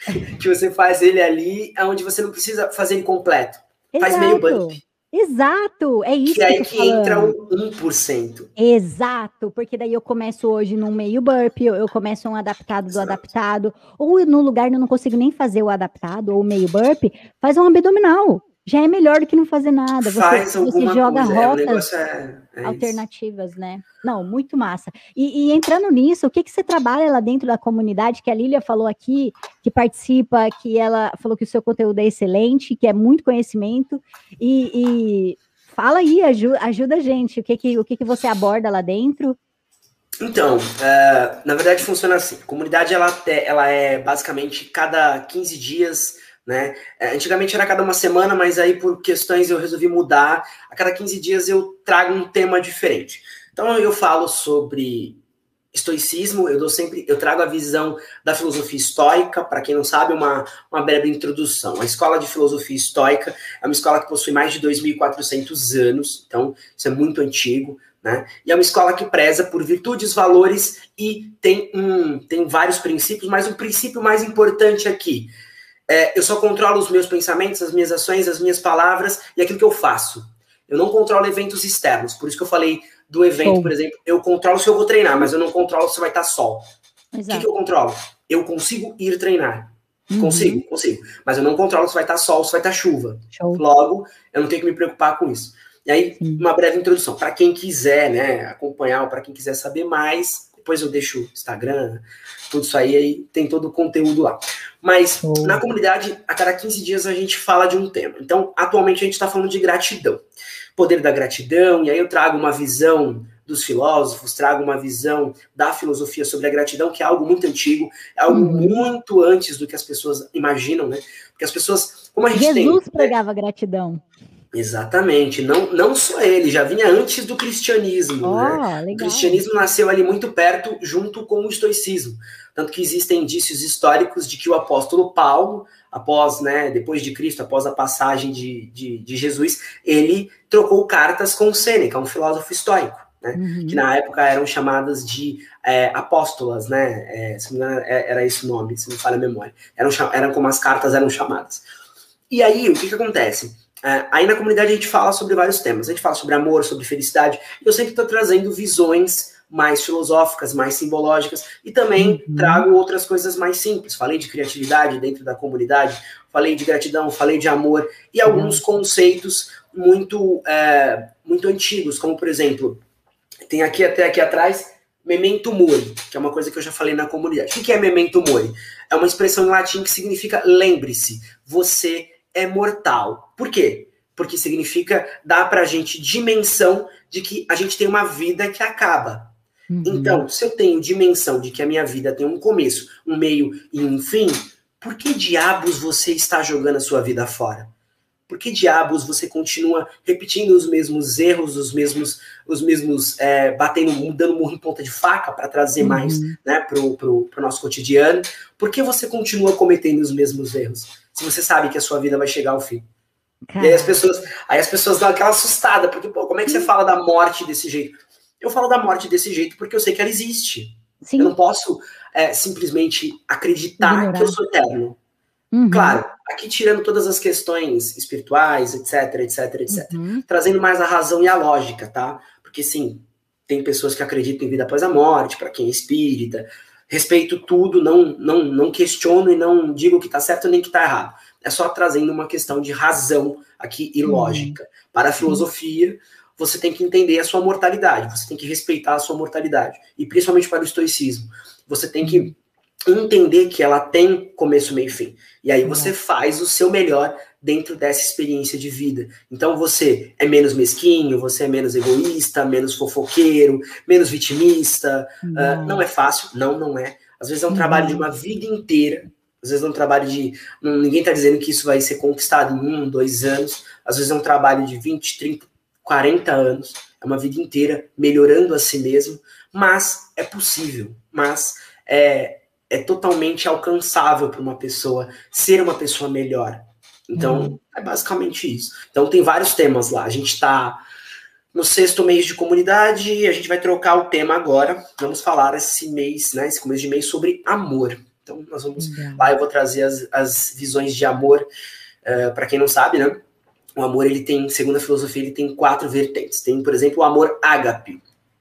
onde você não precisa fazer ele completo. Faz meio Exato. burpee, Exato. É que isso é que eu aí tô que entra falando. o 1%. Exato, porque daí eu começo hoje num meio burpee, eu começo um adaptado do Exato. adaptado, ou no lugar eu não consigo nem fazer o adaptado ou o meio burpee, faz um abdominal. Já é melhor do que não fazer nada. Faz Você alguma joga coisa. O rotas negócio é isso. alternativas, né? Não, muito massa. E entrando nisso, o que você trabalha lá dentro da comunidade, que a Lília falou aqui, que participa, que ela falou que o seu conteúdo é excelente, que é muito conhecimento, e fala aí, ajuda a gente, o que você aborda lá dentro? Então, na verdade funciona assim. A comunidade ela é basicamente cada 15 dias, né? Antigamente era cada uma semana, mas aí por questões eu resolvi mudar. A cada 15 dias eu trago um tema diferente. Então eu falo sobre estoicismo, eu trago a visão da filosofia estoica, para quem não sabe, uma breve introdução. A escola de filosofia estoica é uma escola que possui mais de 2.400 anos, então isso é muito antigo, né? E é uma escola que preza por virtudes, valores e tem vários princípios, mas o princípio mais importante aqui eu só controlo os meus pensamentos, as minhas ações, as minhas palavras e aquilo que eu faço. Eu não controlo eventos externos, por isso que eu falei do evento, por exemplo, eu controlo se eu vou treinar, mas eu não controlo se vai estar sol. O que eu controlo? Eu consigo ir treinar. Consigo. Mas eu não controlo se vai estar sol, se vai estar chuva. Show. Logo, eu não tenho que me preocupar com isso. E aí, uma breve introdução. Para quem quiser, né, acompanhar, ou para quem quiser saber mais, depois eu deixo o Instagram, tudo isso aí tem todo o conteúdo lá. Mas na comunidade, a cada 15 dias a gente fala de um tema. Então, atualmente a gente está falando de gratidão. Poder da gratidão, e aí eu trago uma visão dos filósofos, trago uma visão da filosofia sobre a gratidão, que é algo muito antigo, é algo muito antes do que as pessoas imaginam, né? Porque as pessoas, como a gente Jesus pregava gratidão. Exatamente, não só ele, já vinha antes do cristianismo, né? Legal. O cristianismo nasceu ali muito perto, junto com o estoicismo. Tanto que existem indícios históricos de que o apóstolo Paulo, depois de Cristo, após a passagem de Jesus, ele trocou cartas com Sêneca, um filósofo estoico, né? Que na época eram chamadas de apóstolas, né? Se não me engano, era esse o nome, se não me falha a memória. Eram como as cartas eram chamadas. E aí, o que acontece? Aí na comunidade a gente fala sobre vários temas. A gente fala sobre amor, sobre felicidade. E eu sempre estou trazendo visões mais filosóficas, mais simbológicas. E também trago outras coisas mais simples. Falei de criatividade dentro da comunidade. Falei de gratidão, falei de amor. E alguns conceitos muito antigos. Como, por exemplo, tem até aqui atrás, memento mori, que é uma coisa que eu já falei na comunidade. O que é memento mori? É uma expressão em latim que significa lembre-se, você é mortal. Por quê? Porque significa dar pra gente dimensão de que a gente tem uma vida que acaba. Então, se eu tenho dimensão de que a minha vida tem um começo, um meio e um fim, por que diabos você está jogando a sua vida fora? Por que diabos você continua repetindo os mesmos erros, os mesmos dando murro em ponta de faca para trazer mais, né, pro nosso cotidiano? Por que você continua cometendo os mesmos erros? Se você sabe que a sua vida vai chegar ao fim. Caramba. E aí as pessoas dão aquela assustada, porque, como é que você fala da morte desse jeito? Eu falo da morte desse jeito porque eu sei que ela existe. Sim. Eu não posso simplesmente acreditar que eu sou eterno. Claro, aqui tirando todas as questões espirituais, etc. Trazendo mais a razão e a lógica, tá? Porque, sim, tem pessoas que acreditam em vida após a morte, para quem é espírita. Respeito tudo, não questiono e não digo que tá certo nem que tá errado. É só trazendo uma questão de razão aqui e lógica. Para a filosofia, você tem que entender a sua mortalidade, você tem que respeitar a sua mortalidade. E principalmente para o estoicismo, você tem que entender que ela tem começo, meio e fim. E aí você faz o seu melhor dentro dessa experiência de vida. Então você é menos mesquinho, você é menos egoísta, menos fofoqueiro, menos vitimista. Não é fácil, não é. Às vezes é um trabalho de uma vida inteira. Às vezes é um trabalho de... Ninguém está dizendo que isso vai ser conquistado em 1, 2 anos. Às vezes é um trabalho de 20, 30, 40 anos. É uma vida inteira melhorando a si mesmo. Mas é possível. Mas é totalmente alcançável para uma pessoa ser uma pessoa melhor. Então, é basicamente isso. Então, tem vários temas lá. A gente está no 6º mês de comunidade, a gente vai trocar o tema agora. Vamos falar esse mês, né, esse começo de mês, sobre amor. Então, nós vamos lá, eu vou trazer as visões de amor. Para quem não sabe, né, o amor, ele tem, segundo a filosofia, ele tem 4 vertentes. Tem, por exemplo, o amor ágape.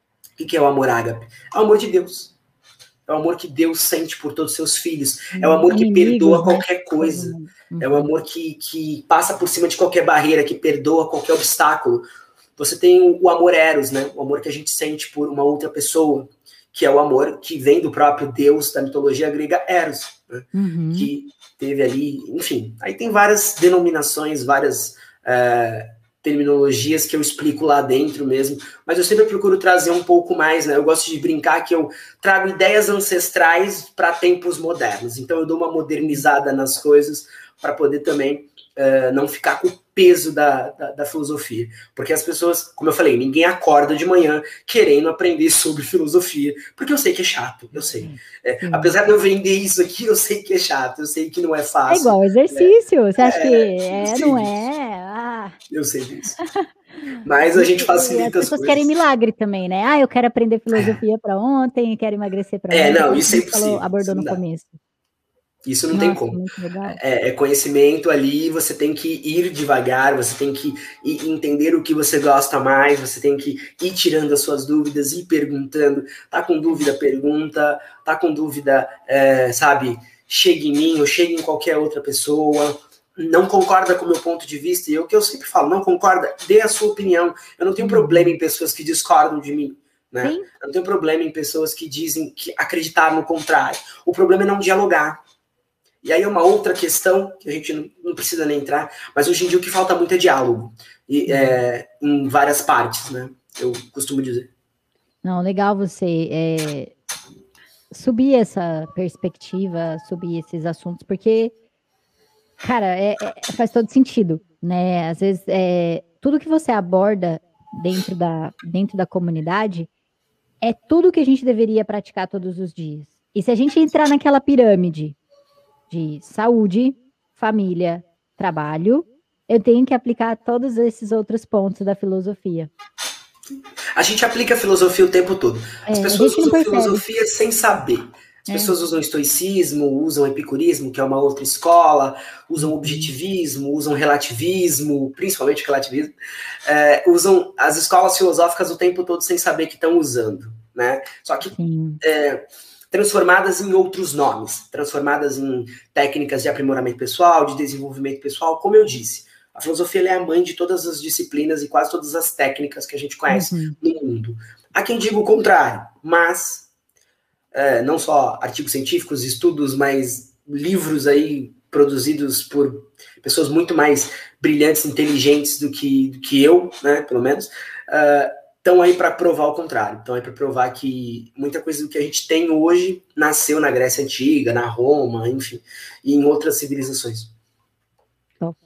O que é o amor ágape? É o amor de Deus. É o amor que Deus sente por todos os seus filhos. É o amor que perdoa qualquer coisa. É o amor que passa por cima de qualquer barreira, que perdoa qualquer obstáculo. Você tem o amor eros, né? O amor que a gente sente por uma outra pessoa, que é o amor que vem do próprio Deus da mitologia grega, Eros, né? Que teve ali, enfim. Aí tem várias denominações, várias terminologias que eu explico lá dentro mesmo, mas eu sempre procuro trazer um pouco mais, né? Eu gosto de brincar que eu trago ideias ancestrais para tempos modernos, então eu dou uma modernizada nas coisas para poder também não ficar com o peso da filosofia, porque as pessoas, como eu falei, ninguém acorda de manhã querendo aprender sobre filosofia, porque eu sei que é chato, eu sei. Apesar de eu vender isso aqui, eu sei que é chato, eu sei que não é fácil. É igual exercício, você acha que não é? Eu sei disso. Mas a gente facilita as pessoas querem milagre também, né? Eu quero aprender filosofia para ontem, quero emagrecer para ontem. Não, isso é impossível. Abordou no começo. Isso não tem como. É conhecimento ali, você tem que ir devagar, você tem que entender o que você gosta mais, você tem que ir tirando as suas dúvidas, ir perguntando. Tá com dúvida, pergunta. Tá com dúvida, sabe, chega em mim ou chega em qualquer outra pessoa. Não concorda com o meu ponto de vista, e é o que eu sempre falo, não concorda, dê a sua opinião. Eu não tenho problema em pessoas que discordam de mim, né? Eu não tenho problema em pessoas que dizem que acreditar no contrário. O problema é não dialogar. E aí é uma outra questão, que a gente não precisa nem entrar, mas hoje em dia o que falta muito é diálogo, em várias partes, né? Eu costumo dizer. Não, legal você subir essa perspectiva, subir esses assuntos, porque, cara, faz todo sentido, né? Às vezes, tudo que você aborda dentro da comunidade é tudo que a gente deveria praticar todos os dias. E se a gente entrar naquela pirâmide de saúde, família, trabalho, eu tenho que aplicar todos esses outros pontos da filosofia. A gente aplica a filosofia o tempo todo. As pessoas usam filosofia sem saber. As pessoas usam estoicismo, usam epicurismo, que é uma outra escola, usam objetivismo, usam relativismo, principalmente relativismo, usam as escolas filosóficas o tempo todo sem saber que estão usando, né? Só que transformadas em outros nomes, transformadas em técnicas de aprimoramento pessoal, de desenvolvimento pessoal, como eu disse. A filosofia é a mãe de todas as disciplinas e quase todas as técnicas que a gente conhece no mundo. Há quem diga o contrário, mas não só artigos científicos, estudos, mas livros aí produzidos por pessoas muito mais brilhantes, inteligentes do que eu, né, pelo menos, estão aí para provar o contrário. Estão aí para provar que muita coisa do que a gente tem hoje nasceu na Grécia Antiga, na Roma, enfim, e em outras civilizações. Top.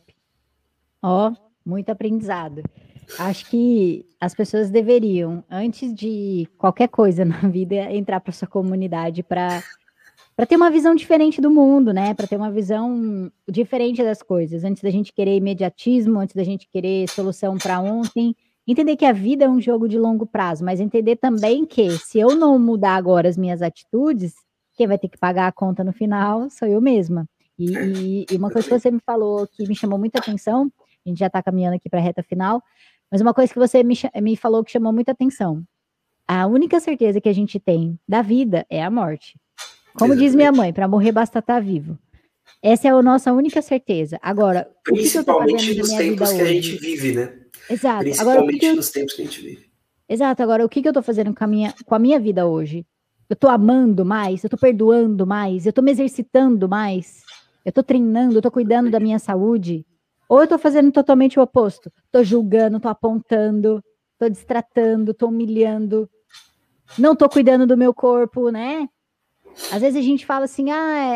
Muito aprendizado. Acho que as pessoas deveriam, antes de qualquer coisa na vida, entrar para sua comunidade para ter uma visão diferente do mundo, né? Para ter uma visão diferente das coisas. Antes da gente querer imediatismo, antes da gente querer solução para ontem. Entender que a vida é um jogo de longo prazo, mas entender também que se eu não mudar agora as minhas atitudes, quem vai ter que pagar a conta no final sou eu mesma. E uma coisa que você me falou que me chamou muita atenção, a gente já está caminhando aqui para a reta final, mas uma coisa que você me falou que chamou muita atenção. A única certeza que a gente tem da vida é a morte. Como diz minha mãe, para morrer basta estar vivo. Essa é a nossa única certeza. Agora, principalmente nos tempos que a gente vive, né? Exato. Agora, Principalmente nos tempos que a gente vive. Exato. Agora, o que eu tô fazendo com a minha vida hoje? Eu tô amando mais? Eu tô perdoando mais? Eu tô me exercitando mais? Eu tô treinando? Eu tô cuidando da minha saúde? Ou eu tô fazendo totalmente o oposto? Tô julgando, tô apontando, tô destratando, tô humilhando, não tô cuidando do meu corpo, né? Às vezes a gente fala assim,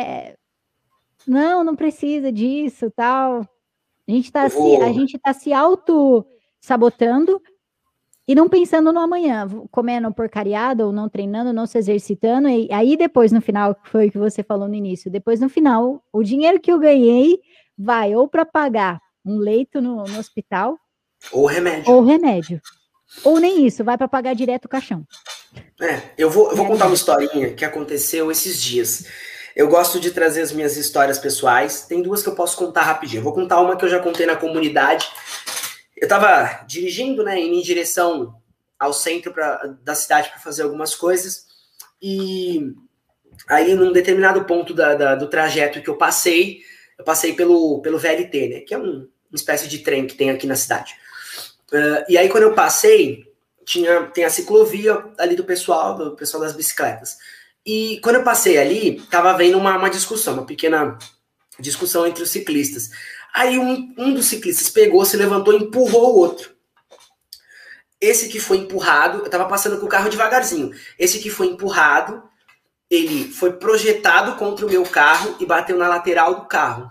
não precisa disso, tal. A gente tá se auto-sabotando e não pensando no amanhã, comendo porcariada ou não treinando, não se exercitando. E aí depois, no final, que foi o que você falou no início, depois no final, o dinheiro que eu ganhei vai ou para pagar um leito no hospital, Ou remédio. ou remédio. Ou nem isso, vai para pagar direto o caixão. Eu vou contar uma historinha que aconteceu esses dias. Eu gosto de trazer as minhas histórias pessoais. Tem duas que eu posso contar rapidinho. Eu vou contar uma que eu já contei na comunidade. Eu estava dirigindo, né, indo em direção ao centro da cidade para fazer algumas coisas. E aí, num determinado ponto do trajeto que eu passei pelo VLT, né, que é uma espécie de trem que tem aqui na cidade. E aí, quando eu passei, tem a ciclovia ali do pessoal das bicicletas. E quando eu passei ali, tava havendo uma discussão, uma pequena discussão entre os ciclistas. Aí um dos ciclistas pegou, se levantou e empurrou o outro. Esse que foi empurrado, eu tava passando com o carro devagarzinho. Esse que foi empurrado, ele foi projetado contra o meu carro e bateu na lateral do carro.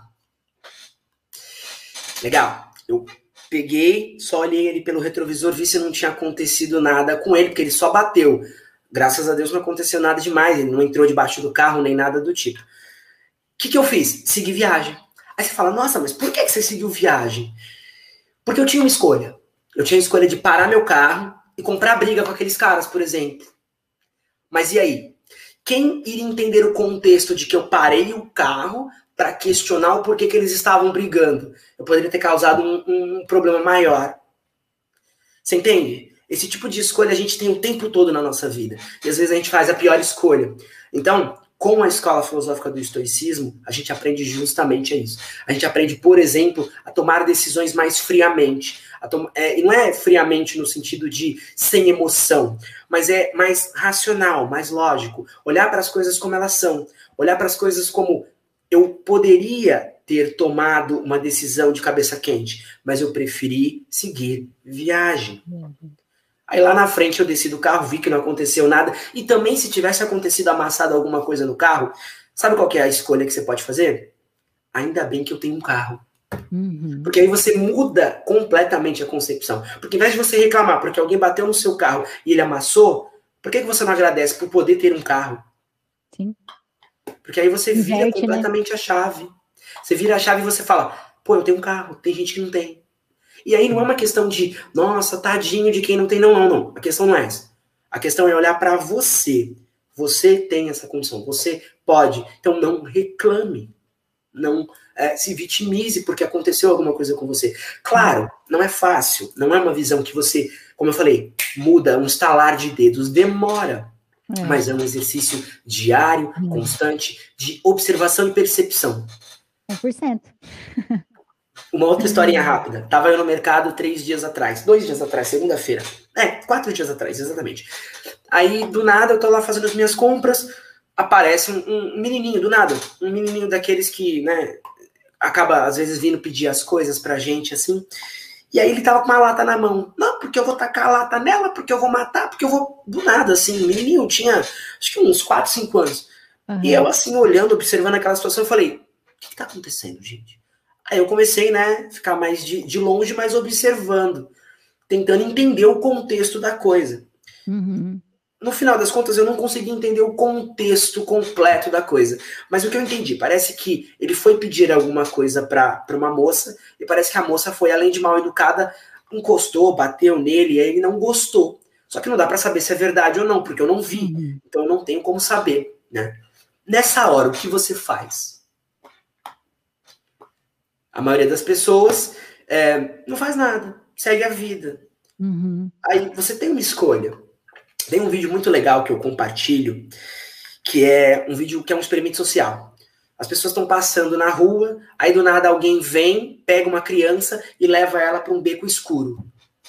Legal. Eu peguei, só olhei ele pelo retrovisor, vi se não tinha acontecido nada com ele, porque ele só bateu. Graças a Deus não aconteceu nada demais, ele não entrou debaixo do carro, nem nada do tipo. O que eu fiz? Segui viagem. Aí você fala, nossa, mas por que você seguiu viagem? Porque eu tinha uma escolha. Eu tinha a escolha de parar meu carro e comprar briga com aqueles caras, por exemplo. Mas e aí? Quem iria entender o contexto de que eu parei o carro para questionar o porquê que eles estavam brigando? Eu poderia ter causado um problema maior. Você entende? Esse tipo de escolha a gente tem o tempo todo na nossa vida. E às vezes a gente faz a pior escolha. Então, com a escola filosófica do estoicismo, a gente aprende justamente isso. A gente aprende, por exemplo, a tomar decisões mais friamente. E não é friamente no sentido de sem emoção, mas é mais racional, mais lógico. Olhar para as coisas como elas são. Olhar para as coisas como eu poderia ter tomado uma decisão de cabeça quente, mas eu preferi seguir viagem. Aí lá na frente eu desci do carro, vi que não aconteceu nada, e também se tivesse acontecido amassado alguma coisa no carro, sabe qual que é a escolha que você pode fazer? Ainda bem que eu tenho um carro. Porque aí você muda completamente a concepção. Porque ao invés de você reclamar porque alguém bateu no seu carro e ele amassou, por que você não agradece por poder ter um carro? Sim. Porque aí você vira completamente, né, a chave. Você vira a chave e você fala, pô, eu tenho um carro, tem gente que não tem. E aí não é uma questão de, nossa, tadinho de quem não tem, não. A questão não é essa. A questão é olhar para você. Você tem essa condição, você pode. Então não reclame. Não se vitimize porque aconteceu alguma coisa com você. Claro, não é fácil. Não é uma visão que você, como eu falei, muda, um estalar de dedos. Demora. Mas é um exercício diário, constante, de observação e percepção. 100%. Uma outra historinha rápida. Tava eu no mercado 2 dias atrás, segunda-feira. 4 dias atrás, exatamente. Aí, do nada, eu tô lá fazendo as minhas compras, aparece um menininho, do nada. Um menininho daqueles que, né, acaba, às vezes, vindo pedir as coisas pra gente, assim. E aí ele tava com uma lata na mão. Não, porque eu vou tacar a lata nela, porque eu vou matar, porque eu vou... Do nada, assim, o menininho tinha, acho que uns 4, 5 anos. E eu, assim, olhando, observando aquela situação, eu falei, o que tá acontecendo, gente? Aí eu comecei, né, ficar mais de longe, mas observando, tentando entender o contexto da coisa. No final das contas, eu não consegui entender o contexto completo da coisa. Mas o que eu entendi, parece que ele foi pedir alguma coisa para uma moça, e parece que a moça foi, além de mal educada, encostou, bateu nele, e aí ele não gostou. Só que não dá para saber se é verdade ou não, porque eu não vi. Então eu não tenho como saber, né? Nessa hora, o que você faz? A maioria das pessoas não faz nada, segue a vida. Aí você tem uma escolha. Tem um vídeo muito legal que eu compartilho, que é um vídeo que é um experimento social. As pessoas estão passando na rua, aí do nada alguém vem, pega uma criança e leva ela para um beco escuro.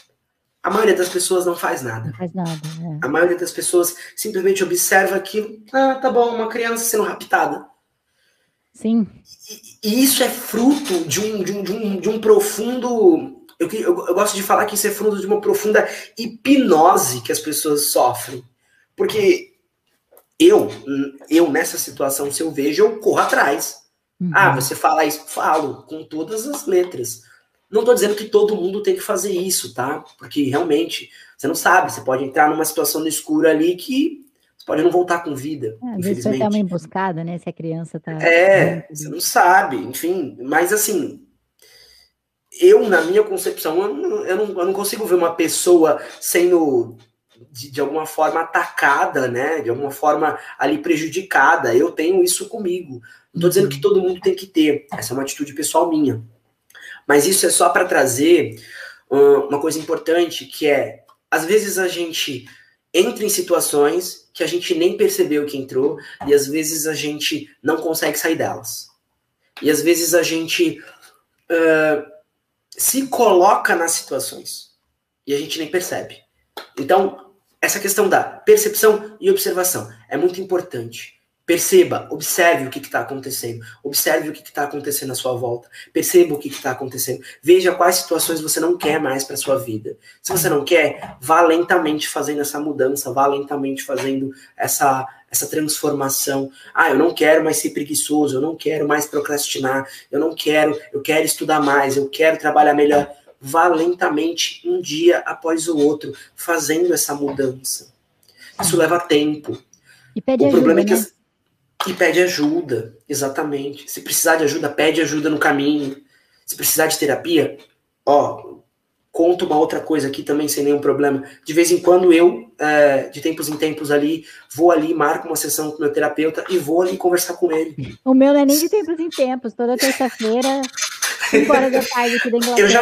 A maioria das pessoas não faz nada. Não faz nada, né? A maioria das pessoas simplesmente observa aquilo. Ah, tá bom, uma criança sendo raptada. Sim. E isso é fruto de um profundo... Eu gosto de falar que isso é fruto de uma profunda hipnose que as pessoas sofrem. Porque eu nessa situação, se eu vejo, eu corro atrás. Ah, você fala isso? Falo, com todas as letras. Não estou dizendo que todo mundo tem que fazer isso, tá? Porque realmente, você não sabe, você pode entrar numa situação no escuro ali que você pode não voltar com vida, Às vezes foi até uma emboscada, né? Se a criança tá... você não sabe, enfim. Mas assim, na minha concepção, eu não consigo ver uma pessoa sendo... De alguma forma atacada, né? De alguma forma ali prejudicada. Eu tenho isso comigo. Não estou dizendo que todo mundo tem que ter. Essa é uma atitude pessoal minha. Mas isso é só para trazer uma coisa importante, que é, às vezes a gente entra em situações que a gente nem percebeu que entrou, e às vezes a gente não consegue sair delas. E às vezes a gente se coloca nas situações, e a gente nem percebe. Então, essa questão da percepção e observação é muito importante. Perceba, observe o que está acontecendo. Observe o que está acontecendo à sua volta. Perceba o que está acontecendo. Veja quais situações você não quer mais para a sua vida. Se você não quer, vá lentamente fazendo essa mudança, vá lentamente fazendo essa transformação. Ah, eu não quero mais ser preguiçoso, eu não quero mais procrastinar, eu quero estudar mais, eu quero trabalhar melhor. Vá lentamente, um dia após o outro, fazendo essa mudança. Isso leva tempo. E pede ajuda, problema é que né? E pede ajuda, exatamente. Se precisar de ajuda, pede ajuda no caminho. Se precisar de terapia, conto uma outra coisa aqui também, sem nenhum problema. De vez em quando de tempos em tempos ali, vou ali, marco uma sessão com o meu terapeuta e vou ali conversar com ele. O meu não é nem de tempos em tempos, toda terça-feira, 5 horas da tarde aqui da Inglaterra. Eu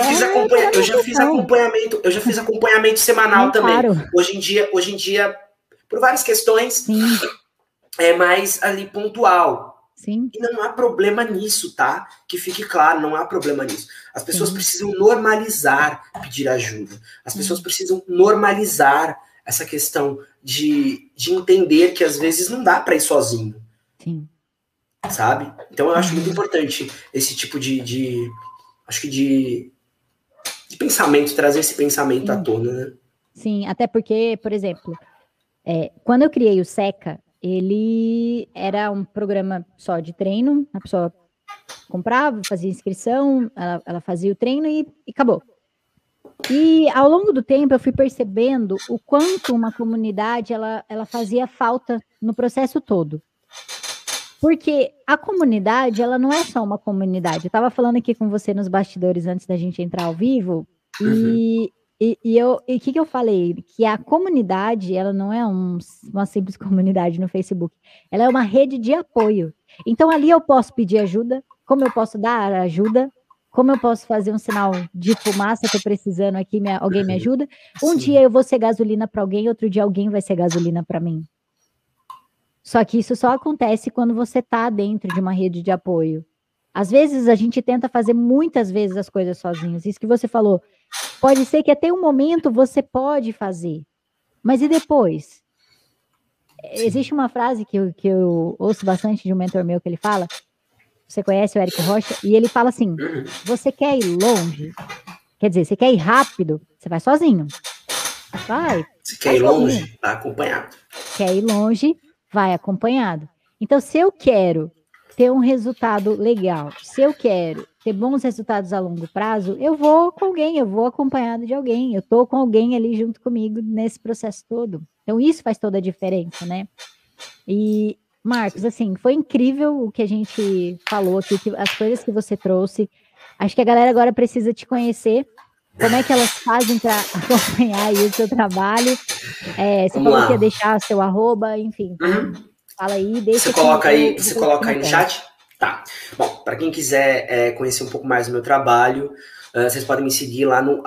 já fiz acompanhamento semanal também. Hoje em dia, por várias questões, Sim. É mais ali pontual. Sim. E não há problema nisso, tá? Que fique claro, não há problema nisso. As pessoas precisam normalizar pedir ajuda. As pessoas precisam normalizar essa questão de entender que às vezes não dá para ir sozinho. Sim. Sabe? Então eu acho muito importante esse tipo de pensamento, trazer esse pensamento à tona, né? Sim, até porque, por exemplo, quando eu criei o Seca, ele era um programa só de treino, a pessoa comprava, fazia inscrição, ela fazia o treino e acabou. E ao longo do tempo eu fui percebendo o quanto uma comunidade ela fazia falta no processo todo. Porque a comunidade, ela não é só uma comunidade. Eu estava falando aqui com você nos bastidores antes da gente entrar ao vivo, e o que eu falei? Que a comunidade, ela não é uma simples comunidade no Facebook, ela é uma rede de apoio. Então, ali eu posso pedir ajuda, como eu posso dar ajuda, como eu posso fazer um sinal de fumaça, estou precisando aqui, alguém me ajuda. Um dia eu vou ser gasolina para alguém, outro dia alguém vai ser gasolina para mim. Só que isso só acontece quando você está dentro de uma rede de apoio. Às vezes, a gente tenta fazer muitas vezes as coisas sozinhos. Isso que você falou, pode ser que até um momento você pode fazer. Mas e depois? Existe uma frase que eu ouço bastante de um mentor meu que ele fala, você conhece o Érico Rocha, e ele fala assim, você quer ir longe? Quer dizer, você quer ir rápido? Você vai sozinho. Vai. Você quer ir longe? Vai acompanhado. Quer ir longe? Vai acompanhado. Então, se eu quero ter um resultado legal, se eu quero ter bons resultados a longo prazo, eu vou com alguém, eu vou acompanhado de alguém, eu estou com alguém ali junto comigo nesse processo todo. Então, isso faz toda a diferença, né? E, Marcos, assim, foi incrível o que a gente falou aqui, as coisas que você trouxe. Acho que a galera agora precisa te conhecer. Como é que elas fazem para acompanhar aí o seu trabalho? Você falou que ia deixar seu @, enfim. Fala aí, deixa. Você coloca aí no chat? Tá. Bom, para quem quiser conhecer um pouco mais do meu trabalho, vocês podem me seguir lá no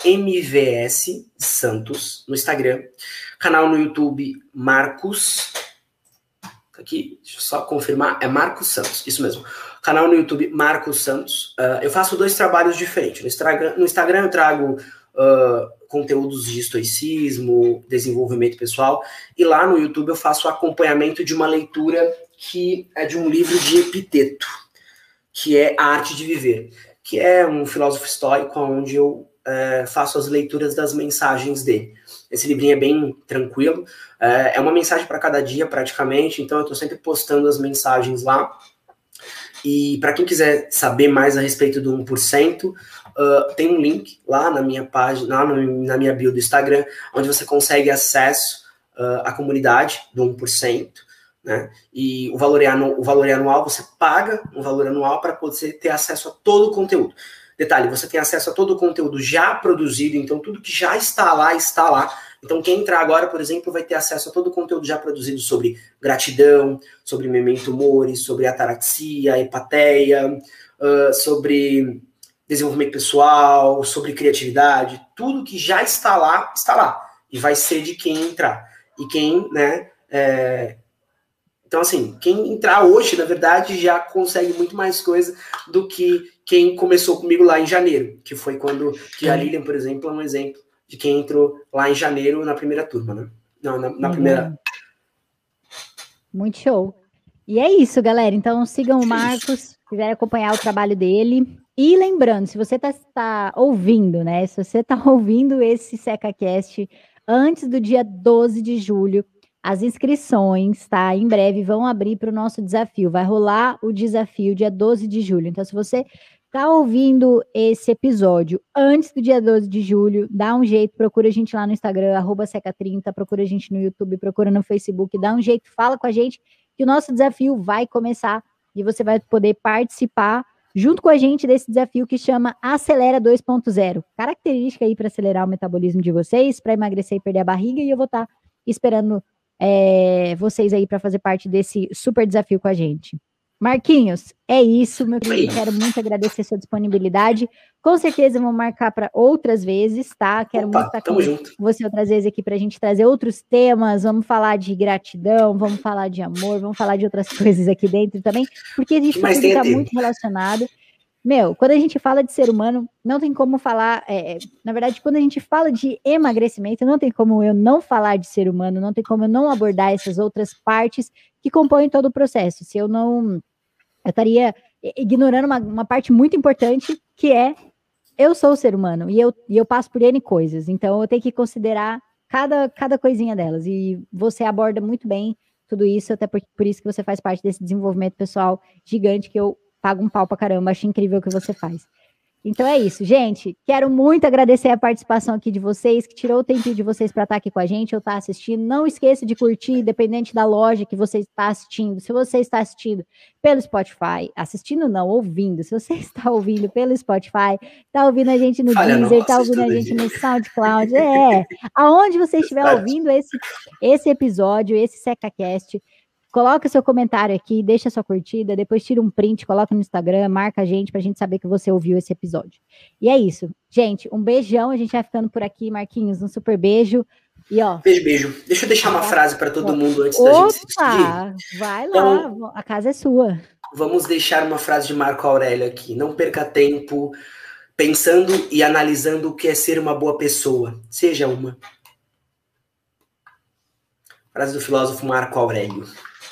@MVSSantos no Instagram. Canal no YouTube Marcos. Aqui, deixa eu só confirmar, é Marcos Santos, isso mesmo. Canal no YouTube Marcos Santos. Eu faço 2 trabalhos diferentes. No Instagram eu trago conteúdos de estoicismo, desenvolvimento pessoal, e lá no YouTube eu faço acompanhamento de uma leitura que é de um livro de Epiteto, que é A Arte de Viver, que é um filósofo estoico onde eu faço as leituras das mensagens dele. Esse livrinho é bem tranquilo, é uma mensagem para cada dia praticamente, então eu estou sempre postando as mensagens lá. E para quem quiser saber mais a respeito do 1%, tem um link lá na minha página, lá na minha bio do Instagram, onde você consegue acesso à comunidade do 1%, né? E o valor é anual, você paga um valor anual para você ter acesso a todo o conteúdo. Detalhe, você tem acesso a todo o conteúdo já produzido, então tudo que já está lá, está lá. Então quem entrar agora, por exemplo, vai ter acesso a todo o conteúdo já produzido sobre gratidão, sobre memento mori, sobre ataraxia, epateia, sobre desenvolvimento pessoal, sobre criatividade. Tudo que já está lá, está lá. E vai ser de quem entrar. E quem, né... Então, assim, quem entrar hoje, na verdade, já consegue muito mais coisa do que quem começou comigo lá em janeiro, que foi quando que a Lilian, por exemplo, é um exemplo de quem entrou lá em janeiro na primeira turma, né? Não, na primeira. Muito show. E é isso, galera. Então, sigam o Marcos, se quiserem acompanhar o trabalho dele. E lembrando, se você tá ouvindo, né? Se você tá ouvindo esse SecaCast antes do dia 12 de julho, as inscrições, tá? Em breve vão abrir para o nosso desafio. Vai rolar o desafio dia 12 de julho. Então, se você tá ouvindo esse episódio antes do dia 12 de julho, dá um jeito, procura a gente lá no Instagram, @seca30, procura a gente no YouTube, procura no Facebook, dá um jeito, fala com a gente, que o nosso desafio vai começar e você vai poder participar junto com a gente desse desafio que chama Acelera 2.0. Característica aí para acelerar o metabolismo de vocês, para emagrecer e perder a barriga, e eu vou estar esperando vocês aí para fazer parte desse super desafio com a gente. Marquinhos, é isso, meu querido. Quero muito agradecer a sua disponibilidade. Com certeza vamos marcar para outras vezes, tá? Quero muito estar com você outras vezes aqui para a gente trazer outros temas. Vamos falar de gratidão, vamos falar de amor, vamos falar de outras coisas aqui dentro também, porque isso tudo está muito relacionado. Meu, quando a gente fala de ser humano, não tem como falar... na verdade, quando a gente fala de emagrecimento, não tem como eu não falar de ser humano, não tem como eu não abordar essas outras partes que compõem todo o processo. Se eu não... Eu estaria ignorando uma parte muito importante, que é eu sou o ser humano, e eu passo por N coisas. Então, eu tenho que considerar cada coisinha delas. E você aborda muito bem tudo isso, até por isso que você faz parte desse desenvolvimento pessoal gigante que eu paga um pau pra caramba, acho incrível o que você faz. Então é isso, gente. Quero muito agradecer a participação aqui de vocês, que tirou o tempinho de vocês para estar aqui com a gente, eu estar assistindo. Não esqueça de curtir, independente da loja que você está assistindo. Se você está assistindo pelo Spotify, assistindo não, ouvindo. Se você está ouvindo pelo Spotify, está ouvindo a gente no Deezer, está ouvindo a gente no SoundCloud, aonde você estiver ouvindo esse episódio, esse SecaCast, coloca seu comentário aqui, deixa sua curtida, depois tira um print, coloca no Instagram, marca a gente pra gente saber que você ouviu esse episódio. E é isso. Gente, um beijão, a gente vai ficando por aqui, Marquinhos, um super beijo. E ó... Beijo. Deixa eu deixar uma frase para todo mundo antes da gente se despedir. Vai lá, então, a casa é sua. Vamos deixar uma frase de Marco Aurélio aqui. Não perca tempo pensando e analisando o que é ser uma boa pessoa. Seja uma. Frase do filósofo Marco Aurélio.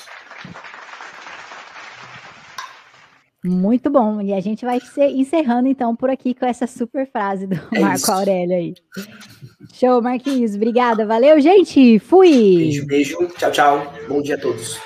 Muito bom, e a gente vai encerrando então por aqui com essa super frase do Marco Aurélio aí. Show, Marquinhos, obrigada, valeu, gente, fui! Beijo, tchau, bom dia a todos.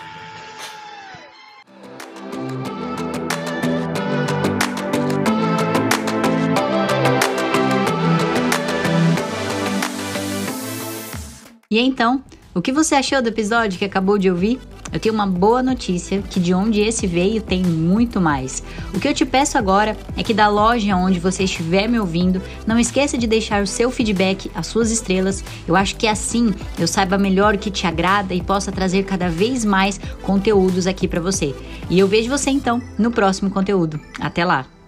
E então, o que você achou do episódio que acabou de ouvir? Eu tenho uma boa notícia, que de onde esse veio tem muito mais. O que eu te peço agora é que da loja onde você estiver me ouvindo, não esqueça de deixar o seu feedback, as suas estrelas. Eu acho que assim eu saiba melhor o que te agrada e possa trazer cada vez mais conteúdos aqui para você. E eu vejo você então no próximo conteúdo. Até lá!